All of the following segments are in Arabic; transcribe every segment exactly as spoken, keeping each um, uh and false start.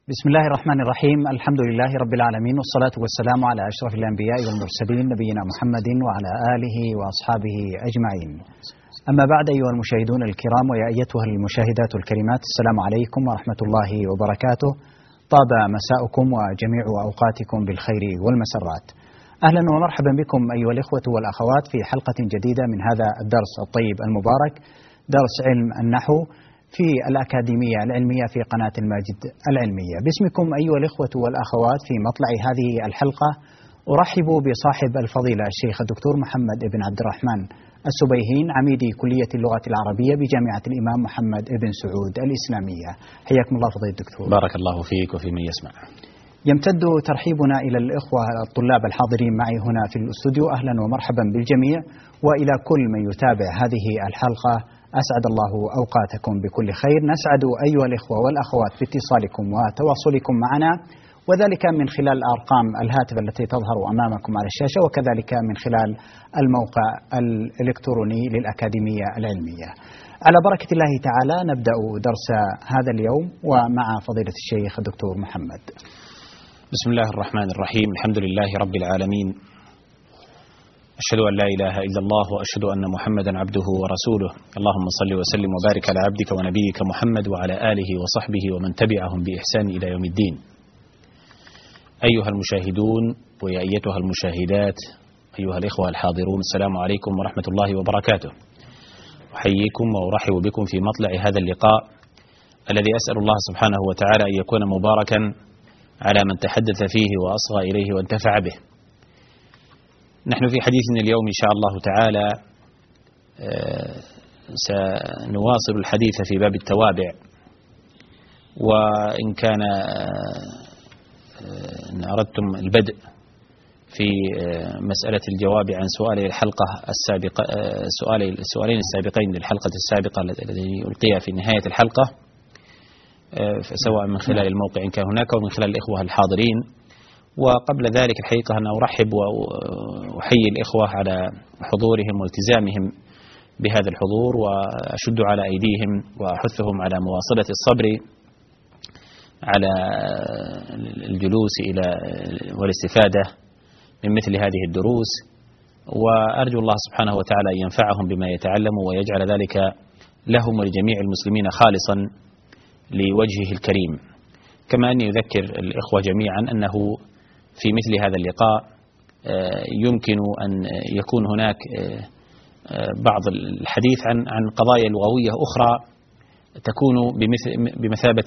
بسم الله الرحمن الرحيم. الحمد لله رب العالمين، والصلاة والسلام على أشرف الأنبياء والمرسلين نبينا محمد وعلى آله وأصحابه أجمعين. أما بعد، أيها المشاهدون الكرام ويا أيتها المشاهدات الكريمات، السلام عليكم ورحمة الله وبركاته. طاب مساؤكم وجميع أوقاتكم بالخير والمسرات. أهلا ومرحبا بكم أيها الإخوة والأخوات في حلقة جديدة من هذا الدرس الطيب المبارك، درس علم النحو في الأكاديمية العلمية في قناة الماجد العلمية. باسمكم أيها الإخوة والأخوات في مطلع هذه الحلقة أرحب بصاحب الفضيلة الشيخ الدكتور محمد بن عبد الرحمن السبيهين، عميد كلية اللغة العربية بجامعة الإمام محمد بن سعود الإسلامية. حياكم الله فضيلة الدكتور. بارك الله فيك وفي من يسمع. يمتد ترحيبنا إلى الإخوة الطلاب الحاضرين معي هنا في الاستوديو، أهلا ومرحبا بالجميع، وإلى كل من يتابع هذه الحلقة أسعد الله أوقاتكم بكل خير. نسعد أيها الإخوة والأخوات باتصالكم وتواصلكم معنا، وذلك من خلال أرقام الهاتف التي تظهر أمامكم على الشاشة، وكذلك من خلال الموقع الإلكتروني للأكاديمية العلمية. على بركة الله تعالى نبدأ درس هذا اليوم ومع فضيلة الشيخ الدكتور محمد. بسم الله الرحمن الرحيم. الحمد لله رب العالمين، أشهد أن لا إله إلا الله وأشهد أن محمدا عبده ورسوله. اللهم صل وسلم وبارك على عبدك ونبيك محمد وعلى آله وصحبه ومن تبعهم بإحسان إلى يوم الدين. أيها المشاهدون ويا أيتها المشاهدات، أيها الإخوة الحاضرون، السلام عليكم ورحمة الله وبركاته. أحييكم وأرحب بكم في مطلع هذا اللقاء الذي أسأل الله سبحانه وتعالى أن يكون مباركا على من تحدث فيه وأصغى إليه وانتفع به. نحن في حديثنا اليوم إن شاء الله تعالى سنواصل الحديث في باب التوابع، وإن كان إن أردتم البدء في مسألة الجواب عن سؤال الحلقة السابقة، السؤالين السابقين للحلقة السابقة الذي ألقي في نهاية الحلقة، سواء من خلال الموقع إن كان هناك ومن خلال الإخوة الحاضرين. وقبل ذلك الحقيقة أنا أرحب وأحيي الإخوة على حضورهم والتزامهم بهذا الحضور، وأشد على أيديهم وأحثهم على مواصلة الصبر على الجلوس إلى والاستفادة من مثل هذه الدروس، وأرجو الله سبحانه وتعالى أن ينفعهم بما يتعلموا ويجعل ذلك لهم ولجميع المسلمين خالصا لوجهه الكريم. كما أني أذكر الإخوة جميعا أنه في مثل هذا اللقاء يمكن أن يكون هناك بعض الحديث عن عن قضايا لغوية أخرى تكون بمثابة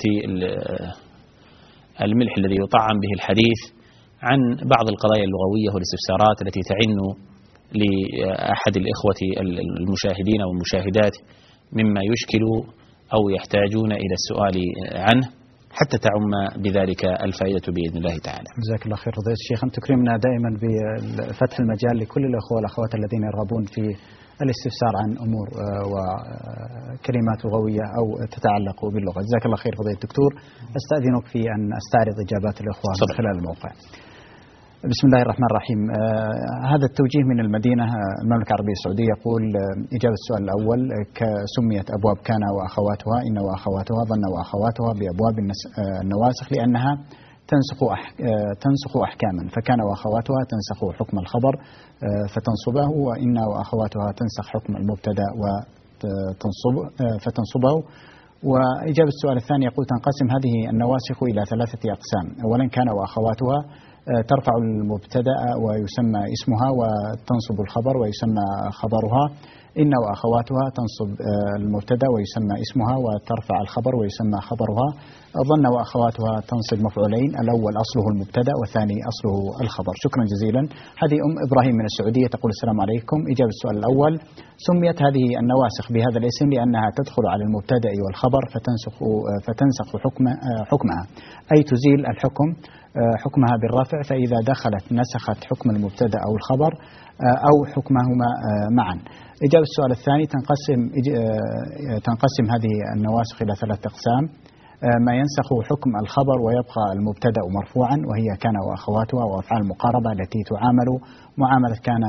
الملح الذي يطعم به الحديث عن بعض القضايا اللغوية والاستفسارات التي تعن لأحد الإخوة المشاهدين والمشاهدات مما يشكل أو يحتاجون إلى السؤال عنه، حتى تعم بذلك الفائدة بإذن الله تعالى. جزاك الله خير فضيلة الشيخ. أن تكرمنا دائما بفتح المجال لكل الأخوة والأخوات الذين يرغبون في الاستفسار عن أمور وكلمات لغوية أو تتعلق باللغة. جزاك الله خير فضيلة الدكتور. أستأذنك في أن أستعرض إجابات الأخوة من خلال الموقع. بسم الله الرحمن الرحيم. آه هذا التوجيه من المدينة المملكة العربية السعودية يقول آه إجابة السؤال الأول: سميت أبواب كان وأخواتها إن وأخواتها ظن وأخواتها بأبواب آه النواسخ لأنها تنسخ أح آه تنسخ أحكاما، فكان وأخواتها تنسخ حكم الخبر آه فتنصبه، وإن وأخواتها تنسخ حكم المبتدأ وتنصب آه فتنصبه. وإجابة السؤال الثاني يقول: تنقسم هذه النواسخ إلى ثلاثة أقسام. أولا كان وأخواتها ترفع المبتدأ ويسمى اسمها وتنصب الخبر ويسمى خبرها. إن وأخواتها تنصب المبتدأ ويسمى اسمها وترفع الخبر ويسمى خبرها. ظن وأخواتها تنصب مفعولين، الأول أصله المبتدأ والثاني أصله الخبر. شكرا جزيلا. هذه أم إبراهيم من السعودية تقول: السلام عليكم. إجابة السؤال الأول: سميت هذه النواسخ بهذا الاسم لأنها تدخل على المبتدأ والخبر فتنسخ فتنسخ حكم حكمها، أي تزيل الحكم حكمها بالرفع، فإذا دخلت نسخت حكم المبتدأ أو الخبر أو حكمهما معا. إجابة السؤال الثاني: تنقسم تنقسم هذه النواسخ إلى ثلاثة أقسام. ما ينسخ حكم الخبر ويبقى المبتدأ مرفوعا، وهي كان وأخواتها وأفعال المقاربة التي تعامل معاملة كان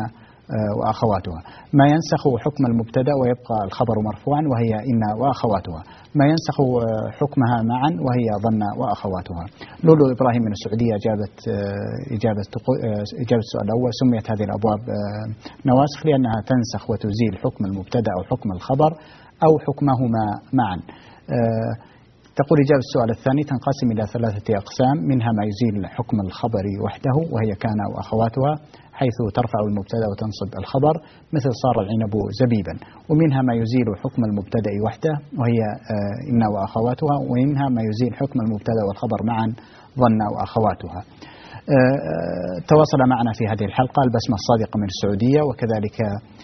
وأخواتها. ما ينسخ حكم المبتدأ ويبقى الخبر مرفوعا وهي إن وأخواتها. ما ينسخ حكمها معا وهي ظن وأخواتها. لولو إبراهيم من السعودية أجابت إجابة إجابة السؤال الأول. سميت هذه الأبواب نواسخ لأنها تنسخ وتزيل حكم المبتدأ أو حكم الخبر أو حكمهما معا. تقول إجابة السؤال الثاني تنقسم إلى ثلاثة أقسام، منها ما يزيل حكم الخبر وحده وهي كان وأخواتها، حيث ترفع المبتدأ وتنصب الخبر مثل صار العنب زبيبا، ومنها ما يزيل حكم المبتدأ وحده وهي إن وأخواتها، ومنها ما يزيل حكم المبتدأ والخبر معا ظن وأخواتها. تواصل معنا في هذه الحلقة البسمة الصادقة من السعودية، وكذلك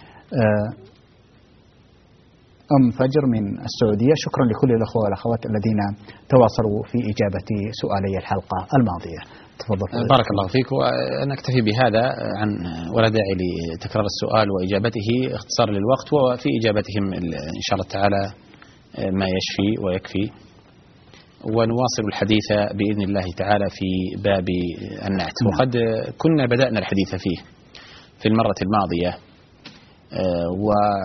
أم فجر من السعودية. شكرا لكل الأخوة والأخوات الذين تواصلوا في إجابة سؤالي الحلقة الماضية. تفضل. بارك الله فيك، ونكتفي بهذا عن ولا داعي لتكرار السؤال وإجابته اختصار للوقت، وفي إجابتهم إن شاء الله تعالى ما يشفي ويكفي. ونواصل الحديث بإذن الله تعالى في باب النعت، وقد كنا بدأنا الحديث فيه في المرة الماضية، و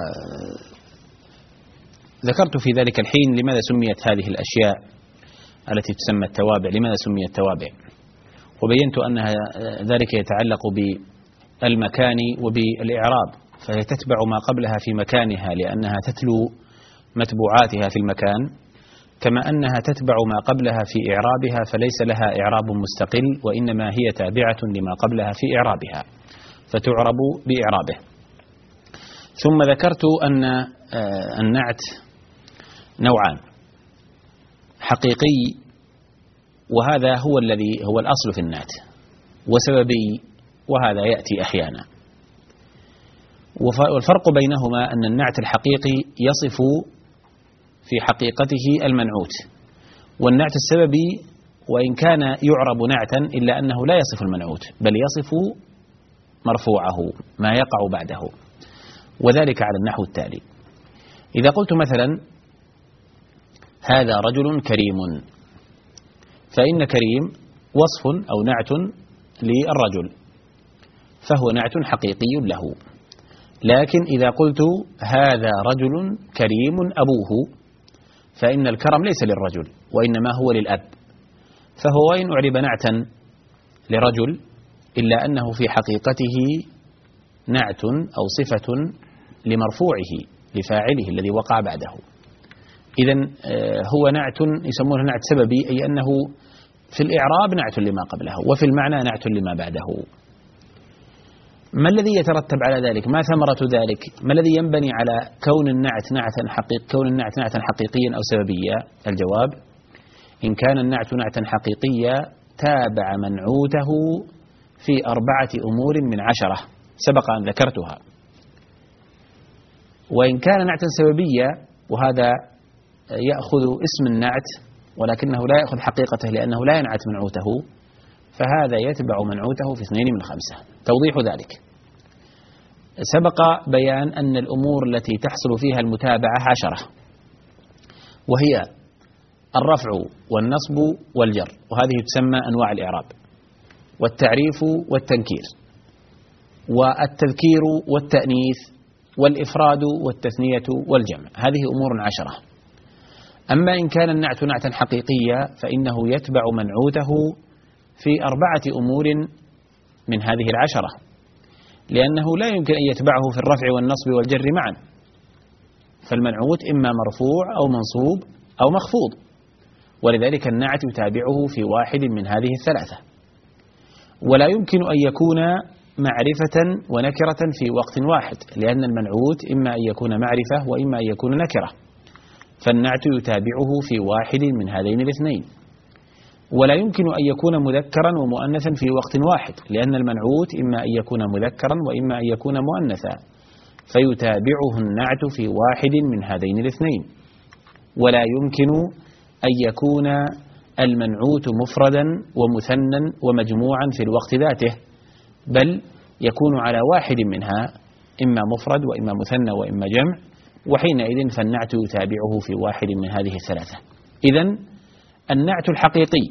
ذكرت في ذلك الحين لماذا سميت هذه الأشياء التي تسمى التوابع، لماذا سميت توابع، وبينت أنها ذلك يتعلق بالمكان وبالإعراب، فهي تتبع ما قبلها في مكانها لأنها تتلو متبوعاتها في المكان، كما أنها تتبع ما قبلها في إعرابها فليس لها إعراب مستقل، وإنما هي تابعة لما قبلها في إعرابها فتعرب بإعرابه. ثم ذكرت أن النعت نوعان، حقيقي وهذا هو الذي هو الأصل في النعت، وسببي وهذا يأتي أحيانا. والفرق بينهما أن النعت الحقيقي يصف في حقيقته المنعوت، والنعت السببي وإن كان يعرب نعتا إلا أنه لا يصف المنعوت بل يصف مرفوعه ما يقع بعده، وذلك على النحو التالي. إذا قلت مثلا هذا رجل كريم، فإن كريم وصف أو نعت للرجل فهو نعت حقيقي له. لكن إذا قلت هذا رجل كريم أبوه، فإن الكرم ليس للرجل وإنما هو للأب، فهو وإن أعرب نعتا لرجل إلا أنه في حقيقته نعت أو صفة لمرفوعه لفاعله الذي وقع بعده. إذن هو نعت يسمونه نعت سببي، أي أنه في الإعراب نعت لما قبله وفي المعنى نعت لما بعده. ما الذي يترتب على ذلك؟ ما ثمرة ذلك؟ ما الذي ينبني على كون النعت نعتا حقيق كون النعت نعتا حقيقيا أو سببيا؟ الجواب: إن كان النعت نعتا حقيقيا تابع منعوته في أربعة أمور من عشرة سبق أن ذكرتها. وإن كان نعتا سببيا، وهذا يأخذ اسم النعت ولكنه لا يأخذ حقيقته لأنه لا ينعت منعوته، فهذا يتبع منعوته في اثنين من خمسة. توضيح ذلك: سبق بيان أن الأمور التي تحصل فيها المتابعة عشرة، وهي الرفع والنصب والجر، وهذه تسمى أنواع الإعراب، والتعريف والتنكير، والتذكير والتأنيث، والإفراد والتثنية والجمع. هذه أمور عشرة. أما إن كان النعت نعتا حقيقيا فإنه يتبع منعوته في أربعة أمور من هذه العشرة، لأنه لا يمكن أن يتبعه في الرفع والنصب والجر معا، فالمنعوت إما مرفوع أو منصوب أو مخفوض، ولذلك النعت يتابعه في واحد من هذه الثلاثة. ولا يمكن أن يكون معرفة ونكرة في وقت واحد، لأن المنعوت إما أن يكون معرفة وإما أن يكون نكرة، فالنعت يتابعه في واحد من هذين الاثنين. ولا يمكن أن يكون مذكرا ومؤنثا في وقت واحد، لأن المنعوت إما أن يكون مذكرا وإما أن يكون مؤنثا، فيتابعه النعت في واحد من هذين الاثنين. ولا يمكن أن يكون المنعوت مفردا ومثنى ومجموعا في الوقت ذاته، بل يكون على واحد منها، إما مفرد وإما مثنى وإما جمع، وحينئذ فالنعت يتابعه في واحد من هذه الثلاثة. إذن النعت الحقيقي،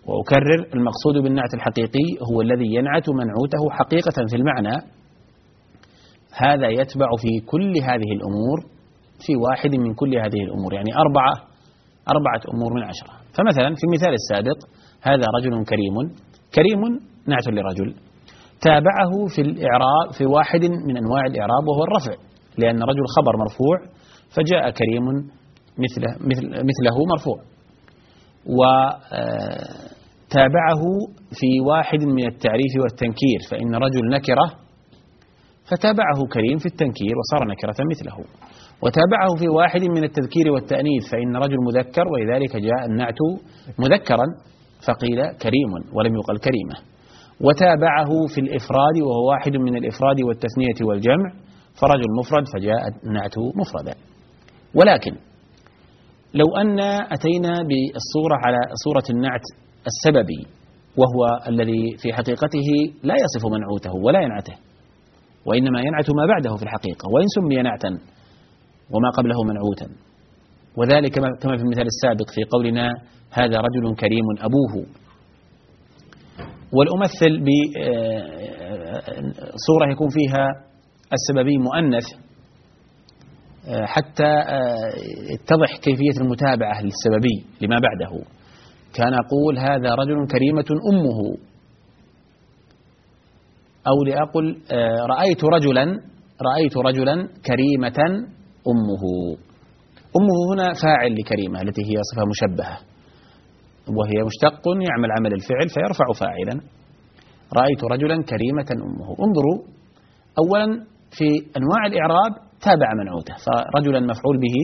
وأكرر المقصود بالنعت الحقيقي هو الذي ينعت منعوته حقيقة في المعنى هذا يتبع في كل هذه الأمور في واحد من كل هذه الأمور، يعني أربعة أربعة أمور من عشرة. فمثلا في المثال السابق هذا رجل كريم، كريم نعت لرجل، تابعه في الإعراب في واحد من أنواع الإعراب وهو الرفع، لأن رجل خبر مرفوع فجاء كريم مثله مثل مثله مرفوع. وتابعه في واحد من التعريف والتنكير، فإن رجل نكرة فتابعه كريم في التنكير وصار نكرة مثله. وتابعه في واحد من التذكير والتأنيث، فإن رجل مذكر ولذلك جاء النعت مذكرا فقيل كريم ولم يقل كريمة. وتابعه في الإفراد وهو واحد من الإفراد والتثنية والجمع، فرجل مفرد فجاء النعت مفردا. ولكن لو أن أتينا بالصورة على صورة النعت السببي، وهو الذي في حقيقته لا يصف منعوته ولا ينعته، وإنما ينعت ما بعده في الحقيقة، وإن سمي نعتا وما قبله منعوتا، وذلك كما في المثال السابق في قولنا هذا رجل كريم أبوه. والأمثل بصورة يكون فيها السببي مؤنث حتى يتضح كيفية المتابعة للسببي لما بعده. كان أقول هذا رجل كريمة أمه، أو لأقل رأيت رجلا رأيت رجلا كريمة أمه. أمه هنا فاعل لكريمة التي هي صفة مشبهة، وهي مشتق يعمل عمل الفعل فيرفع فاعلا. رأيت رجلا كريمة أمه. انظروا أولا في أنواع الإعراب تابع منعوته، فرجلا مفعول به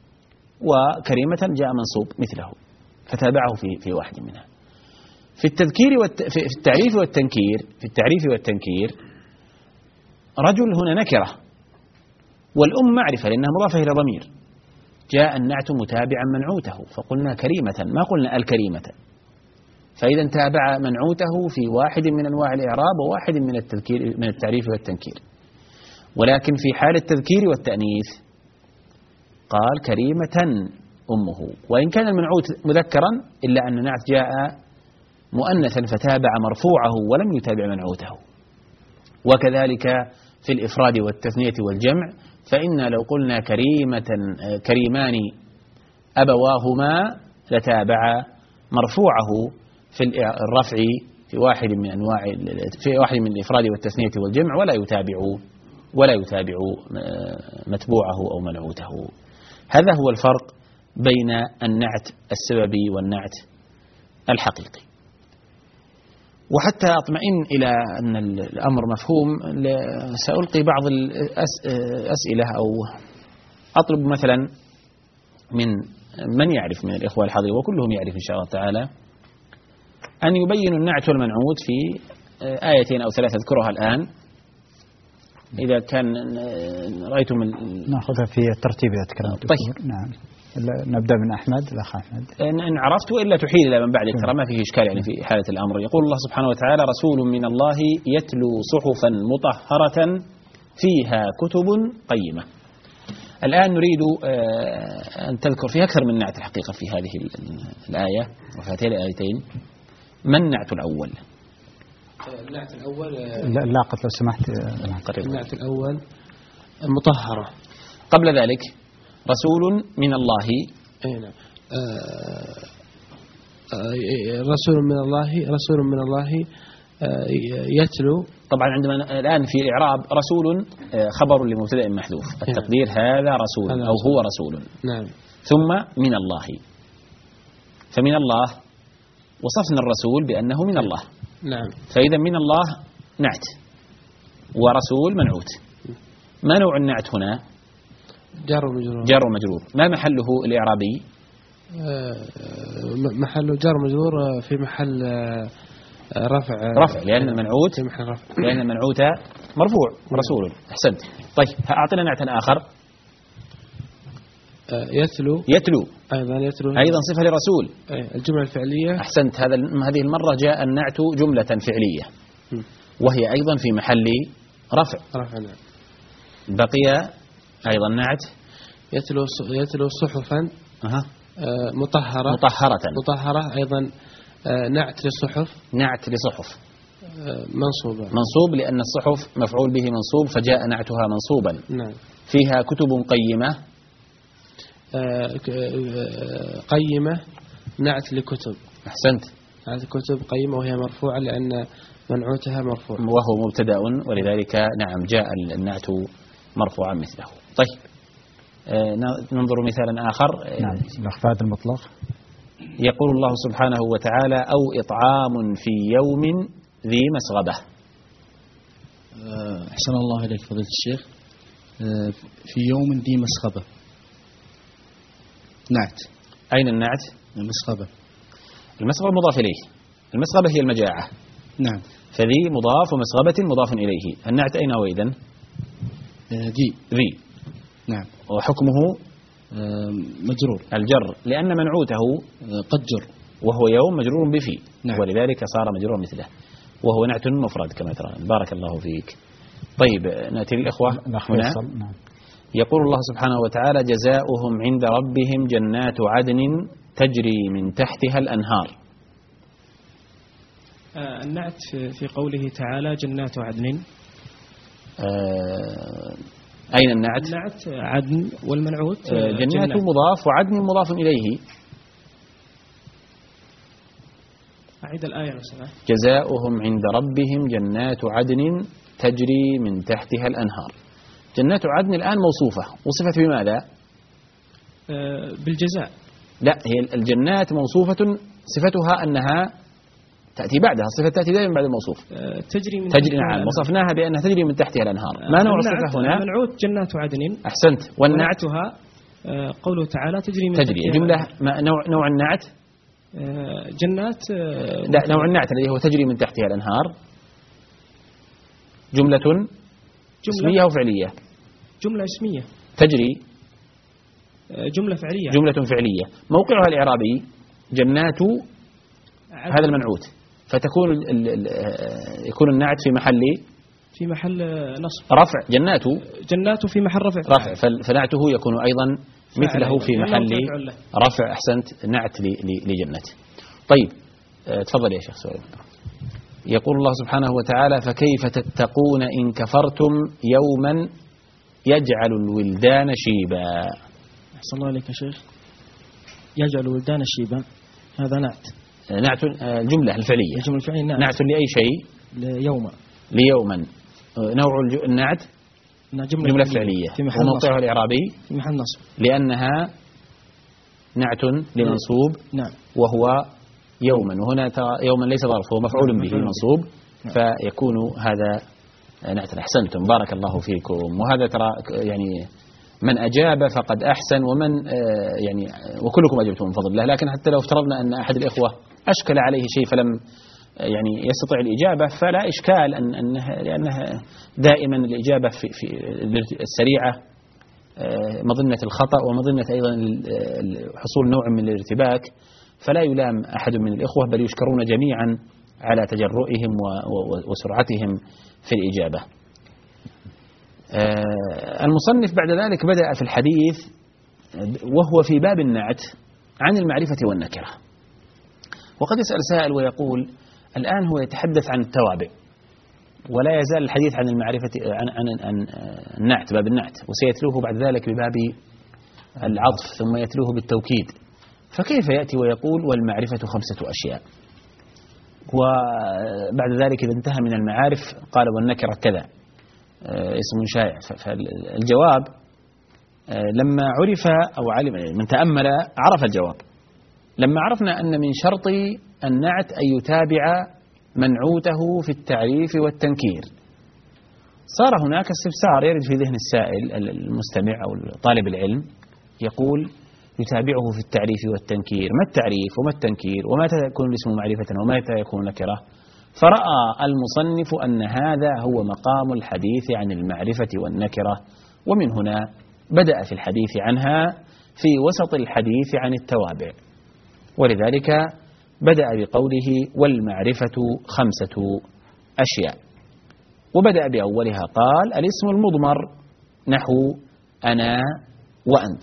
وكريمة جاء منصوب مثله فتابعه في في واحد منها. في التذكير والت... في التعريف والتنكير في التعريف والتنكير رجل هنا نكرة والأم معرفة لأنها مضافة إلى ضمير، جاء النعت متابعا منعوته فقلنا كريمة ما قلنا الكريمة، فإذا تابع منعوته في واحد من أنواع الإعراب وواحد من التذكير من التعريف والتنكير. ولكن في حال التذكير والتأنيث قال كريمة أمه، وإن كان المنعوت مذكرا إلا أن النعت جاء مؤنثا فتابع مرفوعه ولم يتابع منعوته. وكذلك في الإفراد والتثنية والجمع، فإن لو قلنا كريمة كريمان أبواهما لتابع مرفوعه في الرفع في واحد من أنواع في واحد من الإفراد والتثنية والجمع، ولا يتابع ولا يتابع متبوعه أو منعوته. هذا هو الفرق بين النعت السببي والنعت الحقيقي. وحتى أطمئن إلى أن الأمر مفهوم سألقي بعض الأسئلة أو أطلب مثلا من من يعرف من الإخوة الحاضرين وكلهم يعرف إن شاء الله تعالى أن يبينوا النعت والمنعوت في آيتين أو ثلاثة أذكرها الآن. إذا كان رأيتم نأخذها في الترتيب إذا تكلمت. طيب نعم، نبدأ من أحمد الأخ أحمد. إن عرفت وإلا تحيل إلى من بعدك، ترى ما فيه إشكال يعني في حالة الأمر. يقول الله سبحانه وتعالى رسول من الله يتلو صحفا مطهرة فيها كتب قيمة. الآن نريد أن تذكر في أكثر من نعت الحقيقة في هذه الآية وفي هاتين الآيتين. ما النعت الأول؟ النعت الأول لاقط لو سمحت. النعت الأول المطهرة. قبل ذلك رسول من الله. أي نعم. رسول من الله رسول من الله يتلو. طبعا عندما الآن في الإعراب رسول خبر لمبتدأ محذوف، التقدير هذا رسول أو هو رسول. نعم. ثم من الله، فمن الله وصفنا الرسول بأنه من الله. نعم. فإذا من الله نعت ورسول منعوت. ما نوع النعت هنا؟ جار ومجرور. جار ومجرور. ما محله الإعرابي؟ محله جار ومجرور في محل رفع. رفع لأن المنعوت في محل رفع لأن المنعوت مرفوع رسول. أحسنت. طيب أعطنا نعتا آخر. يتلو. يتلو أيضا يتلو أيضا صفة لرسول. الجملة الفعلية. أحسنت. هذا هذه المرة جاء النعت جملة فعلية وهي أيضا في محل رفع. رفع نعم. بقي أيضا نعت يتلو يتلو صحفا أه. مطهرة. مطهرة مطهرة أيضا نعت للصحف. نعت لصحف. منصوبة. منصوب لأن الصحف مفعول به منصوب فجاء نعتها منصوبا. نعم. فيها كتب قيمة. قيمة نعت لكتب. أحسنت. نعت كتب قيمة وهي مرفوعة لأن منعوتها مرفوع وهو مبتدأ ولذلك نعم جاء النعت مرفوعا مثله. طيب ننظر مثالا آخر. نعم الأخفاد المطلق. يقول الله سبحانه وتعالى أو إطعام في يوم ذي مسغبة. أحسن الله إليك فضيلة الشيخ. في يوم ذي مسغبة نعت. أين النعت؟ المسغبة. المسغبة مضاف إليه. المسغبة هي المجاعة. نعم. فذي مضاف ومسغبة مضاف إليه. النعت أين هو إذن؟ ذي. ذي. نعم. وحكمه مجرور. الجر لأن منعوته قد جر وهو يوم مجرور بفي. نعم. ولذلك صار مجرور مثله وهو نعت مفرد كما ترى. بارك الله فيك. طيب نأتي للإخوة هنا. نعم. يقول الله سبحانه وتعالى جزاؤهم عند ربهم جنات عدن تجري من تحتها الأنهار. آه النعت في قوله تعالى جنات عدن. آه أين النعت؟ النعت عدن والمنعوت آه جنات, جنات مضاف وعدن مضاف إليه. أعيد الآية مثلا. جزاؤهم عند ربهم جنات عدن تجري من تحتها الأنهار. جنات عدن الآن موصوفة. وصفت بماذا؟ آه بالجزاء. لا هي الجنات موصوفة صفتها أنها تأتي بعدها. الصفة تأتي دائما بعد الموصوف. آه تجري من تجري نعم وصفناها بأنها تجري من تحتها الأنهار. آه ما نوع الصفة هنا؟ منعوت جنات عدن. أحسنت. والنعتها آه قوله تعالى تجري من تجري الجملة ما نوع نوع النعت؟ آه جنات آه لا نوع النعت الذي هو تجري من تحتها الأنهار جملة, جملة اسمية أو فعلية؟ جملة اسمية. تجري جملة فعلية. جملة فعلية. موقعها الإعرابي جنات هذا المنعوت فتكون ال ال يكون النعت في محل في محل نصب رفع. جنات جنات في محل رفع رفع فنعته يكون أيضا مثله في محل رفع. أحسنت. نعت لجنات. طيب تفضل يا شيخ سؤال. يقول الله سبحانه وتعالى فكيف تتقون إن كفرتم يوما يجعل الولدان شيبا. أحسن الله عليك يا شيخ. يجعل الولدان شيبا هذا نعت. نعت الجملة الفعلية. الجملة الفعلية نعت. نعت لأي شيء؟ ليوما. ليوما. نوع النعت جملة, جملة فعلية. وموقعها الإعرابي في محل نصب لأنها نعت لمنصوب. نعم. وهو يوما وهنا ترى يوما ليس ظرف هو مفعول به منصوب فيكون هذا نعت. أحسنتم بارك الله فيكم. وهذا ترى يعني من أجاب فقد أحسن ومن يعني وكلكم أجبتم من فضل الله. لكن حتى لو افترضنا أن أحد الإخوة أشكل عليه شيء فلم يعني يستطيع الإجابة فلا إشكال أن أنها لأنها دائما الإجابة في, في السريعة مظنة الخطأ ومظنة أيضا حصول نوع من الارتباك فلا يلام أحد من الإخوة بل يشكرون جميعا على تجرؤهم وسرعتهم في الإجابة. المصنف بعد ذلك بدأ في الحديث وهو في باب النعت عن المعرفة والنكرة. وقد يسأل سائل ويقول الآن هو يتحدث عن التوابع ولا يزال الحديث عن المعرفة عن, عن, عن النعت باب النعت وسيتلوه بعد ذلك بباب العطف ثم يتلوه بالتوكيد. فكيف يأتي ويقول والمعرفة خمسة أشياء وبعد ذلك إذا انتهى من المعارف قال والنكرة كذا اسم شائع. فالجواب لما عرف أو علم من تأمل عرف الجواب. لما عرفنا أن من شرط النعت أن يتابع منعوته في التعريف والتنكير صار هناك استفسار يرد في ذهن السائل المستمع أو طالب العلم يقول يتابعه في التعريف والتنكير ما التعريف وما التنكير ومتى يكون الاسم معرفة ومتى يكون نكرة. فرأى المصنف أن هذا هو مقام الحديث عن المعرفة والنكرة ومن هنا بدأ في الحديث عنها في وسط الحديث عن التوابع. ولذلك بدأ بقوله والمعرفة خمسة أشياء وبدأ بأولها قال الاسم المضمر نحو أنا وأنت.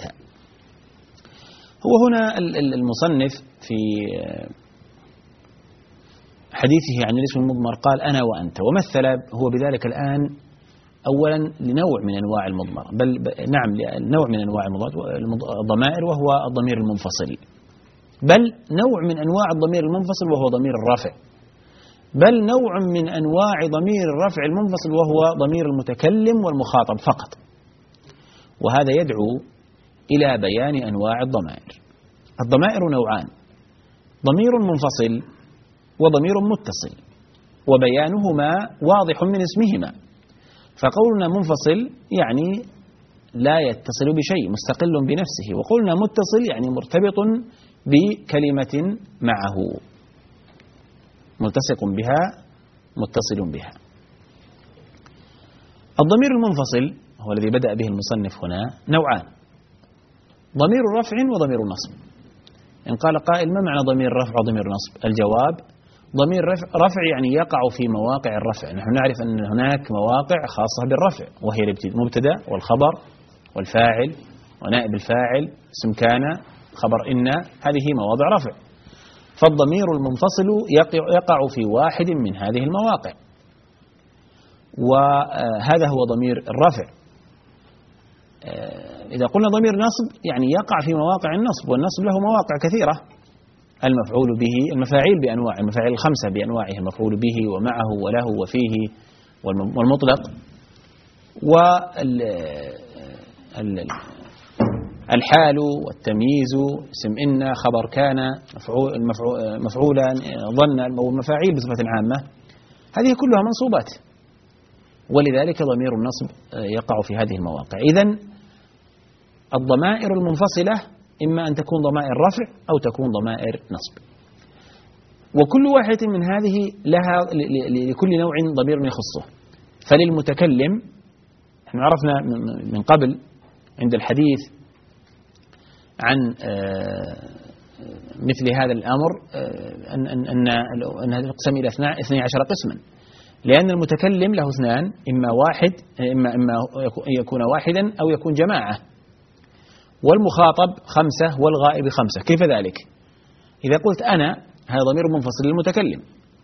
هو هنا المصنف في حديثه عن الاسم المضمر قال أنا وأنت، ومثل هو بذلك الآن أولا لنوع من أنواع المضمر، بل نعم نوع من أنواع الضمائر وهو الضمير المنفصل، بل نوع من أنواع الضمير المنفصل وهو ضمير الرفع، بل نوع من أنواع ضمير الرفع المنفصل وهو ضمير المتكلم والمخاطب فقط. وهذا يدعو إلى بيان أنواع الضمائر. الضمائر نوعان: ضمير منفصل وضمير متصل، وبيانهما واضح من اسمهما. فقولنا منفصل يعني لا يتصل بشيء، مستقل بنفسه، وقولنا متصل يعني مرتبط بكلمة معه، ملتصق بها متصل بها. الضمير المنفصل هو الذي بدأ به المصنف هنا نوعان: ضمير رفع وضمير نصب. إن قال قائل: ما معنى ضمير رفع وضمير نصب؟ الجواب: ضمير رفع يعني يقع في مواقع الرفع. نحن نعرف أن هناك مواقع خاصة بالرفع، وهي المبتدأ والخبر والفاعل ونائب الفاعل، اسم كان، خبر إن، هذه مواضع رفع. فالضمير المنفصل يقع في واحد من هذه المواقع، وهذا هو ضمير الرفع. إذا قلنا ضمير نصب يعني يقع في مواقع النصب، والنصب له مواقع كثيرة: المفعول به، المفاعيل بأنواع، المفاعيل الخمسة بأنواعها: المفعول به ومعه وله وفيه والمطلق. والحال والتمييز، اسم إن، خبر كان، مفعولا، ظن، والمفاعيل بصفة عامة، هذه كلها منصوبات، ولذلك ضمير النصب يقع في هذه المواقع. إذن الضمائر المنفصلة إما أن تكون ضمائر رفع أو تكون ضمائر نصب، وكل واحدة من هذه لها لكل نوع ضمير يخصه. فللمتكلم، نحن عرفنا من قبل عند الحديث عن مثل هذا الأمر أن أن أن هذا القسم إلى اثني عشر قسما، لأن المتكلم له اثنان: إما واحد، إما إما يكون واحدا أو يكون جماعة، والمخاطب خمسة والغائب خمسة. كيف ذلك؟ إذا قلت أنا، هذا ضمير منفصل للمتكلم،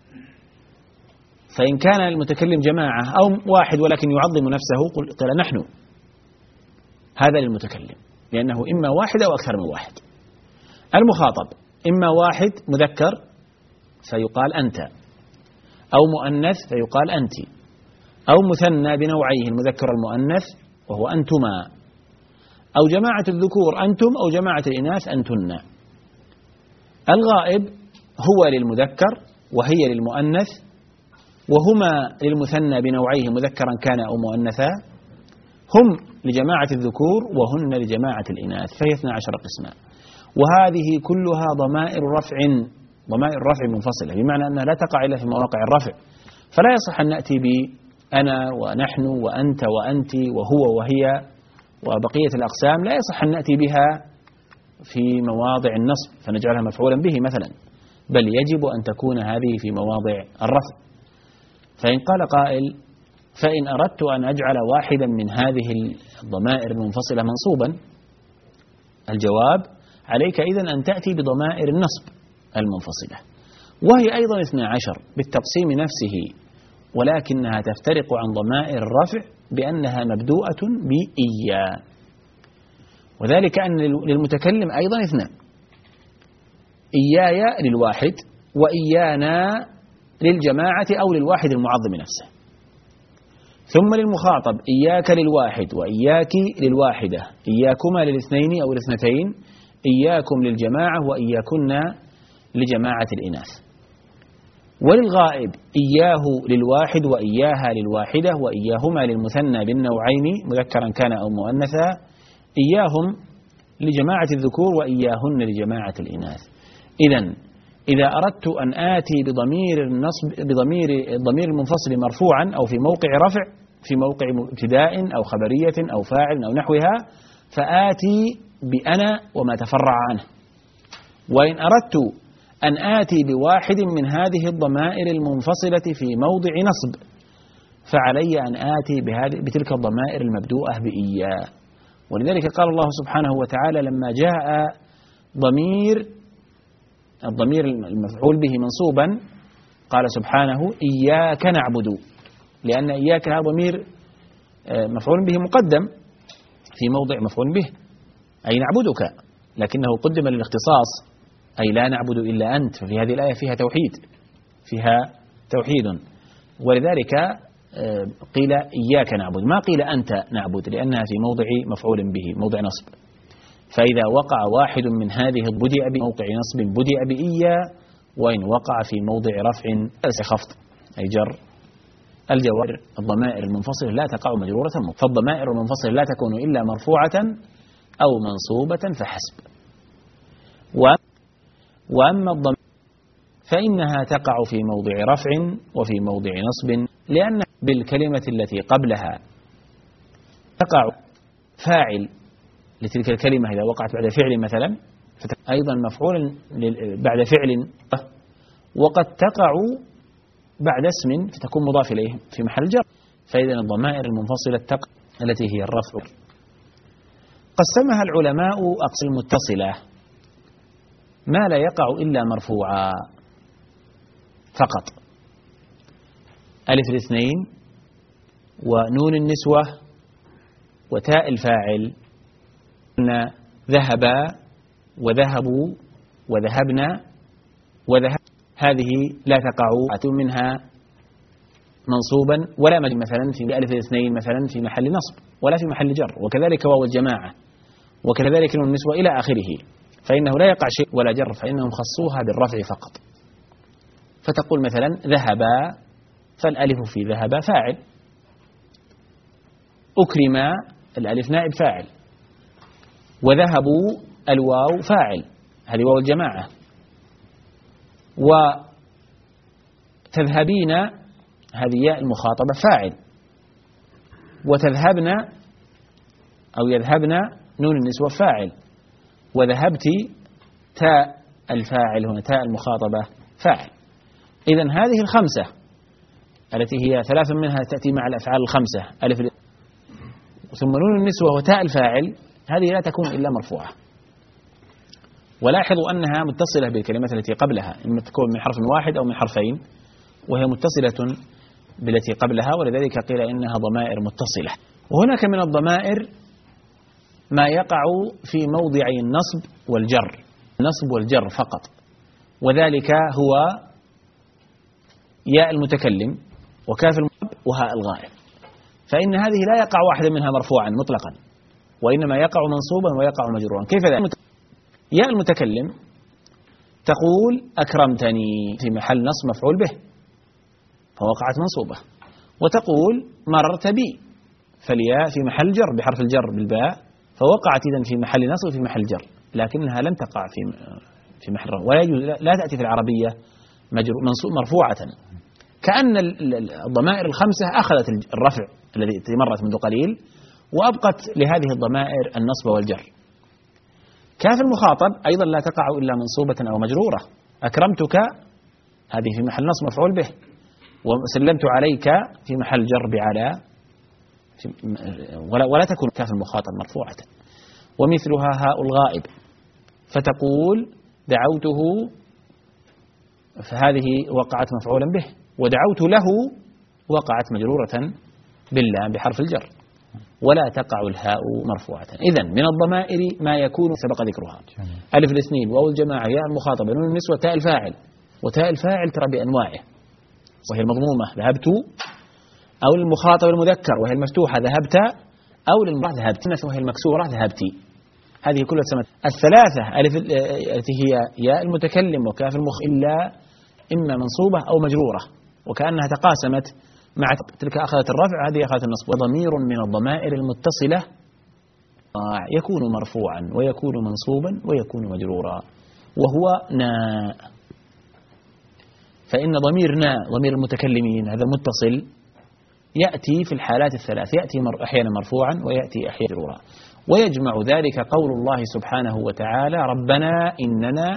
فإن كان المتكلم جماعة أو واحد ولكن يعظم نفسه قل نحن، هذا للمتكلم، لأنه إما واحد أو أكثر من واحد. المخاطب إما واحد مذكر فيقال أنت، أو مؤنث فيقال أنت، أو مثنى بنوعيه المذكر المؤنث وهو أنتما، أو جماعة الذكور أنتم، أو جماعة الإناث أنتن. الغائب هو للمذكر وهي للمؤنث، وهما للمثنى بنوعيه مذكرا كان أو مؤنثا، هم لجماعة الذكور وهن لجماعة الإناث، فهي اثنا عشر قسما. وهذه كلها ضمائر رفع، ضمائر رفع منفصلة، بمعنى أنها لا تقع إلا في مواقع الرفع. فلا يصح أن نأتي بأنا ونحن وأنت وأنت وهو وهي وبقية الأقسام، لا يصح أن نأتي بها في مواضع النصب فنجعلها مفعولا به مثلا، بل يجب أن تكون هذه في مواضع الرفع. فإن قال قائل: فإن أردت أن أجعل واحدا من هذه الضمائر المنفصلة منصوبا، الجواب: عليك إذن أن تأتي بضمائر النصب المنفصلة، وهي أيضا اثنا عشر بالتقسيم نفسه، ولكنها تفترق عن ضمائر الرفع بأنها مبدوءة بإيا، وذلك أن للمتكلم أيضا اثنان: إياي للواحد، وإيانا للجماعة أو للواحد المعظم نفسه. ثم للمخاطب: إياك للواحد، وإياك للواحدة، إياكما للاثنين أو الاثنتين، إياكم للجماعة، وإياكن لجماعة الإناث. وللغائب: إياه للواحد، وإياها للواحدة، وإياهما للمثنى بالنوعين مذكرا كان أو مؤنثا، إياهم لجماعة الذكور، وإياهن لجماعة الإناث. إذن إذا أردت أن آتي بضمير النصب، بضمير الضمير المنفصل مرفوعا أو في موقع رفع، في موقع ابتداء أو خبرية أو فاعل أو نحوها، فآتي بأنا وما تفرع عنه. وإن أردت أن آتي بواحد من هذه الضمائر المنفصلة في موضع نصب، فعلي أن آتي بهذه بتلك الضمائر المبدوءة بإياه. ولذلك قال الله سبحانه وتعالى لما جاء ضمير الضمير المفعول به منصوبا، قال سبحانه إياك نعبد، لأن إياك هذا ضمير مفعول به مقدم في موضع مفعول به، أي نعبدك، لكنه قدم للاختصاص، أي لا نعبد إلا أنت. ففي هذه الآية فيها توحيد، فيها توحيد، ولذلك قيل إياك نعبد، ما قيل أنت نعبد، لأنها في موضع مفعول به، موضع نصب. فإذا وقع واحد من هذه بدأ بموقع نصب بدأ بإيا، وإن وقع في موضع رفع خفض أي جر. الجوار الضمائر المنفصلة لا تقع مجرورة، فالضمائر المنفصلة لا تكون إلا مرفوعة أو منصوبة فحسب. وأما الضمائر فإنها تقع في موضع رفع وفي موضع نصب، لأن بالكلمة التي قبلها تقع فاعل لتلك الكلمة إذا وقعت بعد فعل مثلا، أيضا مفعول بعد فعل، وقد تقع بعد اسم فتكون مضاف إليه في محل جر. فإذا الضمائر المنفصلة تقع التي هي الرفع. قسمها العلماء أقسام المتصلة ما لا يقع إلا مرفوعا فقط، ألف الاثنين ونون النسوة وتاء الفاعل، ذهبا وذهبوا وذهبنا وذهب، هذه لا تقع منها منصوبا ولا مجرورا، مثلا في ألف الاثنين مثلا في محل نصب ولا في محل جر، وكذلك واو الجماعة وكذلك نون النسوة إلى آخره، فإنه لا يقع شيء ولا جر، فإنهم خصوها بالرفع فقط. فتقول مثلا ذهبا، فالألف في ذهبا فاعل، أكرم الألف نائب فاعل، وذهبوا الواو فاعل، هذه واو الجماعة، وتذهبين هذه ياء المخاطبة فاعل، وتذهبن أو يذهبن نون النسوة فاعل، وذهبت تاء الفاعل هنا تاء المخاطبة فاعل. إذن هذه الخمسة التي هي ثلاث منها تأتي مع الأفعال الخمسة، ألف ثم نون النسوة وتاء الفاعل، هذه لا تكون إلا مرفوعة. ولاحظوا أنها متصلة بالكلمات التي قبلها، إما تكون من حرف واحد أو من حرفين، وهي متصلة بالتي قبلها، ولذلك قيل إنها ضمائر متصلة. وهناك من الضمائر ما يقع في موضعي النصب والجر، النصب والجر فقط، وذلك هو ياء المتكلم وكاف المؤنث وهاء الغائب، فإن هذه لا يقع واحدا منها مرفوعا مطلقا، وإنما يقع منصوبا ويقع مجرورا. كيف ذلك؟ ياء المتكلم تقول أكرمتني في محل نصب مفعول به فوقعت منصوبة، وتقول مررت بي فالياء في محل جر بحرف الجر بالباء فوقعت إذن في محل نصب وفي محل جر، لكنها لم تقع في في محل رفع، ولا يجوز لا تأتي في العربية منصوب مرفوعة، كأن الضمائر الخمسة أخذت الرفع الذي مرت منذ قليل وأبقت لهذه الضمائر النصب والجر. كاف المخاطب أيضا لا تقع إلا منصوبة أو مجرورة، أكرمتك هذه في محل نصب مفعول به، وسلمت عليك في محل جر بعلى، ولا, ولا تكون كاف المخاطب مرفوعة. ومثلها هاء الغائب فتقول دعوته، فهذه وقعت مفعولا به، ودعوت له وقعت مجرورة باللام بحرف الجر، ولا تقع الهاء مرفوعة. إذن من الضمائر ما يكون سبق ذكرها، ألف الاثنين واو الجماعة ياء المخاطبة نون النسوة تاء الفاعل، وتاء الفاعل ترى بأنواعه، وهي المضمومة ذهبت، أو للمخاطب المذكر وهي المفتوحة ذهبت، أو للمرأة ذهبت وهي المكسورة ذهبتي، هذه كلها تسمى الثلاثة ألف التي هي ياء المتكلم وكاف المخ إلا إما منصوبة أو مجرورة، وكأنها تقاسمت مع تلك أخذت الرفع هذه أخذت النصب. وضمير من الضمائر المتصلة يكون مرفوعا ويكون منصوبا ويكون مجرورا، وهو ناء. فإن ضمير ناء ضمير المتكلمين هذا متصل يأتي في الحالات الثلاث، يأتي أحيانا مرفوعا ويأتي أحيانا مجرورا، ويجمع ذلك قول الله سبحانه وتعالى ربنا إننا،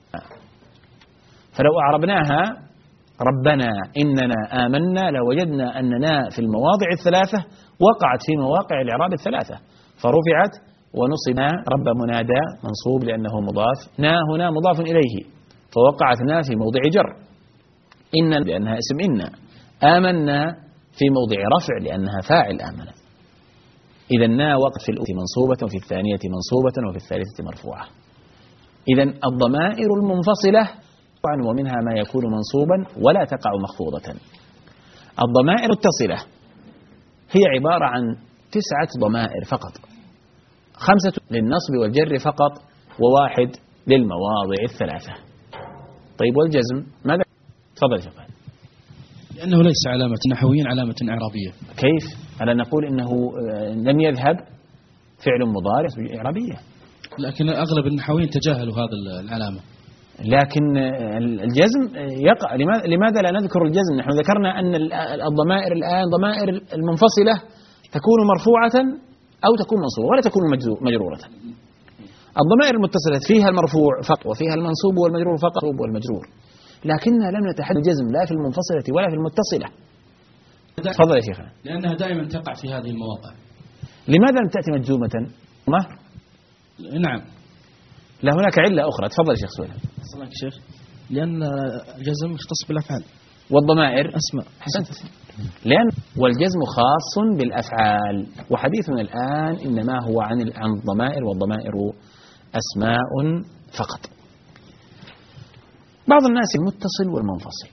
فلو أعربناها ربنا إننا آمنا لوجدنا أننا في المواضع الثلاثة وقعت في مواقع الإعراب الثلاثة، فرفعت ونصب رب منادى منصوب لأنه مضاف، نا هنا مضاف إليه فوقعت نا في موضع جر، إن لأنها اسم إن، آمنا في موضع رفع لأنها فاعل آمنا. إذا نا وقت في الأولى منصوبة وفي الثانية منصوبة وفي الثالثة مرفوعة. إذا الضمائر المنفصلة ومنها ما يكون منصوبا ولا تقع مخفوضة. الضمائر المتصلة هي عبارة عن تسعة ضمائر فقط، خمسة للنصب والجر فقط وواحد للمواضع الثلاثة. طيب والجزم ماذا؟ تفضل شيخ. لأنه ليس علامة نحويا، علامة إعرابية. كيف؟ ألا نقول إنه لم يذهب فعل مضارع إعرابية، لكن أغلب النحويين تجاهلوا هذا العلامة. لكن الجزم يقع. لماذا لا نذكر الجزم؟ نحن ذكرنا أن الضمائر الآن ضمائر المنفصلة تكون مرفوعة أو تكون منصوبة ولا تكون مجرورة. الضمائر المتصلة فيها المرفوع فقط وفيها المنصوب والمجرور فقط والمجرور، لكننا لم نتحدث الجزم لا في المنفصلة ولا في المتصلة. تفضل يا شيخنا. لأنها دائما تقع في هذه المواقع. لماذا لم تأتي مجزومة؟ ما؟ نعم. لا هناك علة أخرى. تفضل يا شيخ سويلم. أصلاً شيخ، لأن الجزم يختص بالأفعال والضمائر أسماء. حسنت. لأن والجزم خاص بالأفعال، وحديثنا الآن إنما هو عن عن الضمائر، والضمائر أسماء فقط. بعض الناس المتصل والمنفصل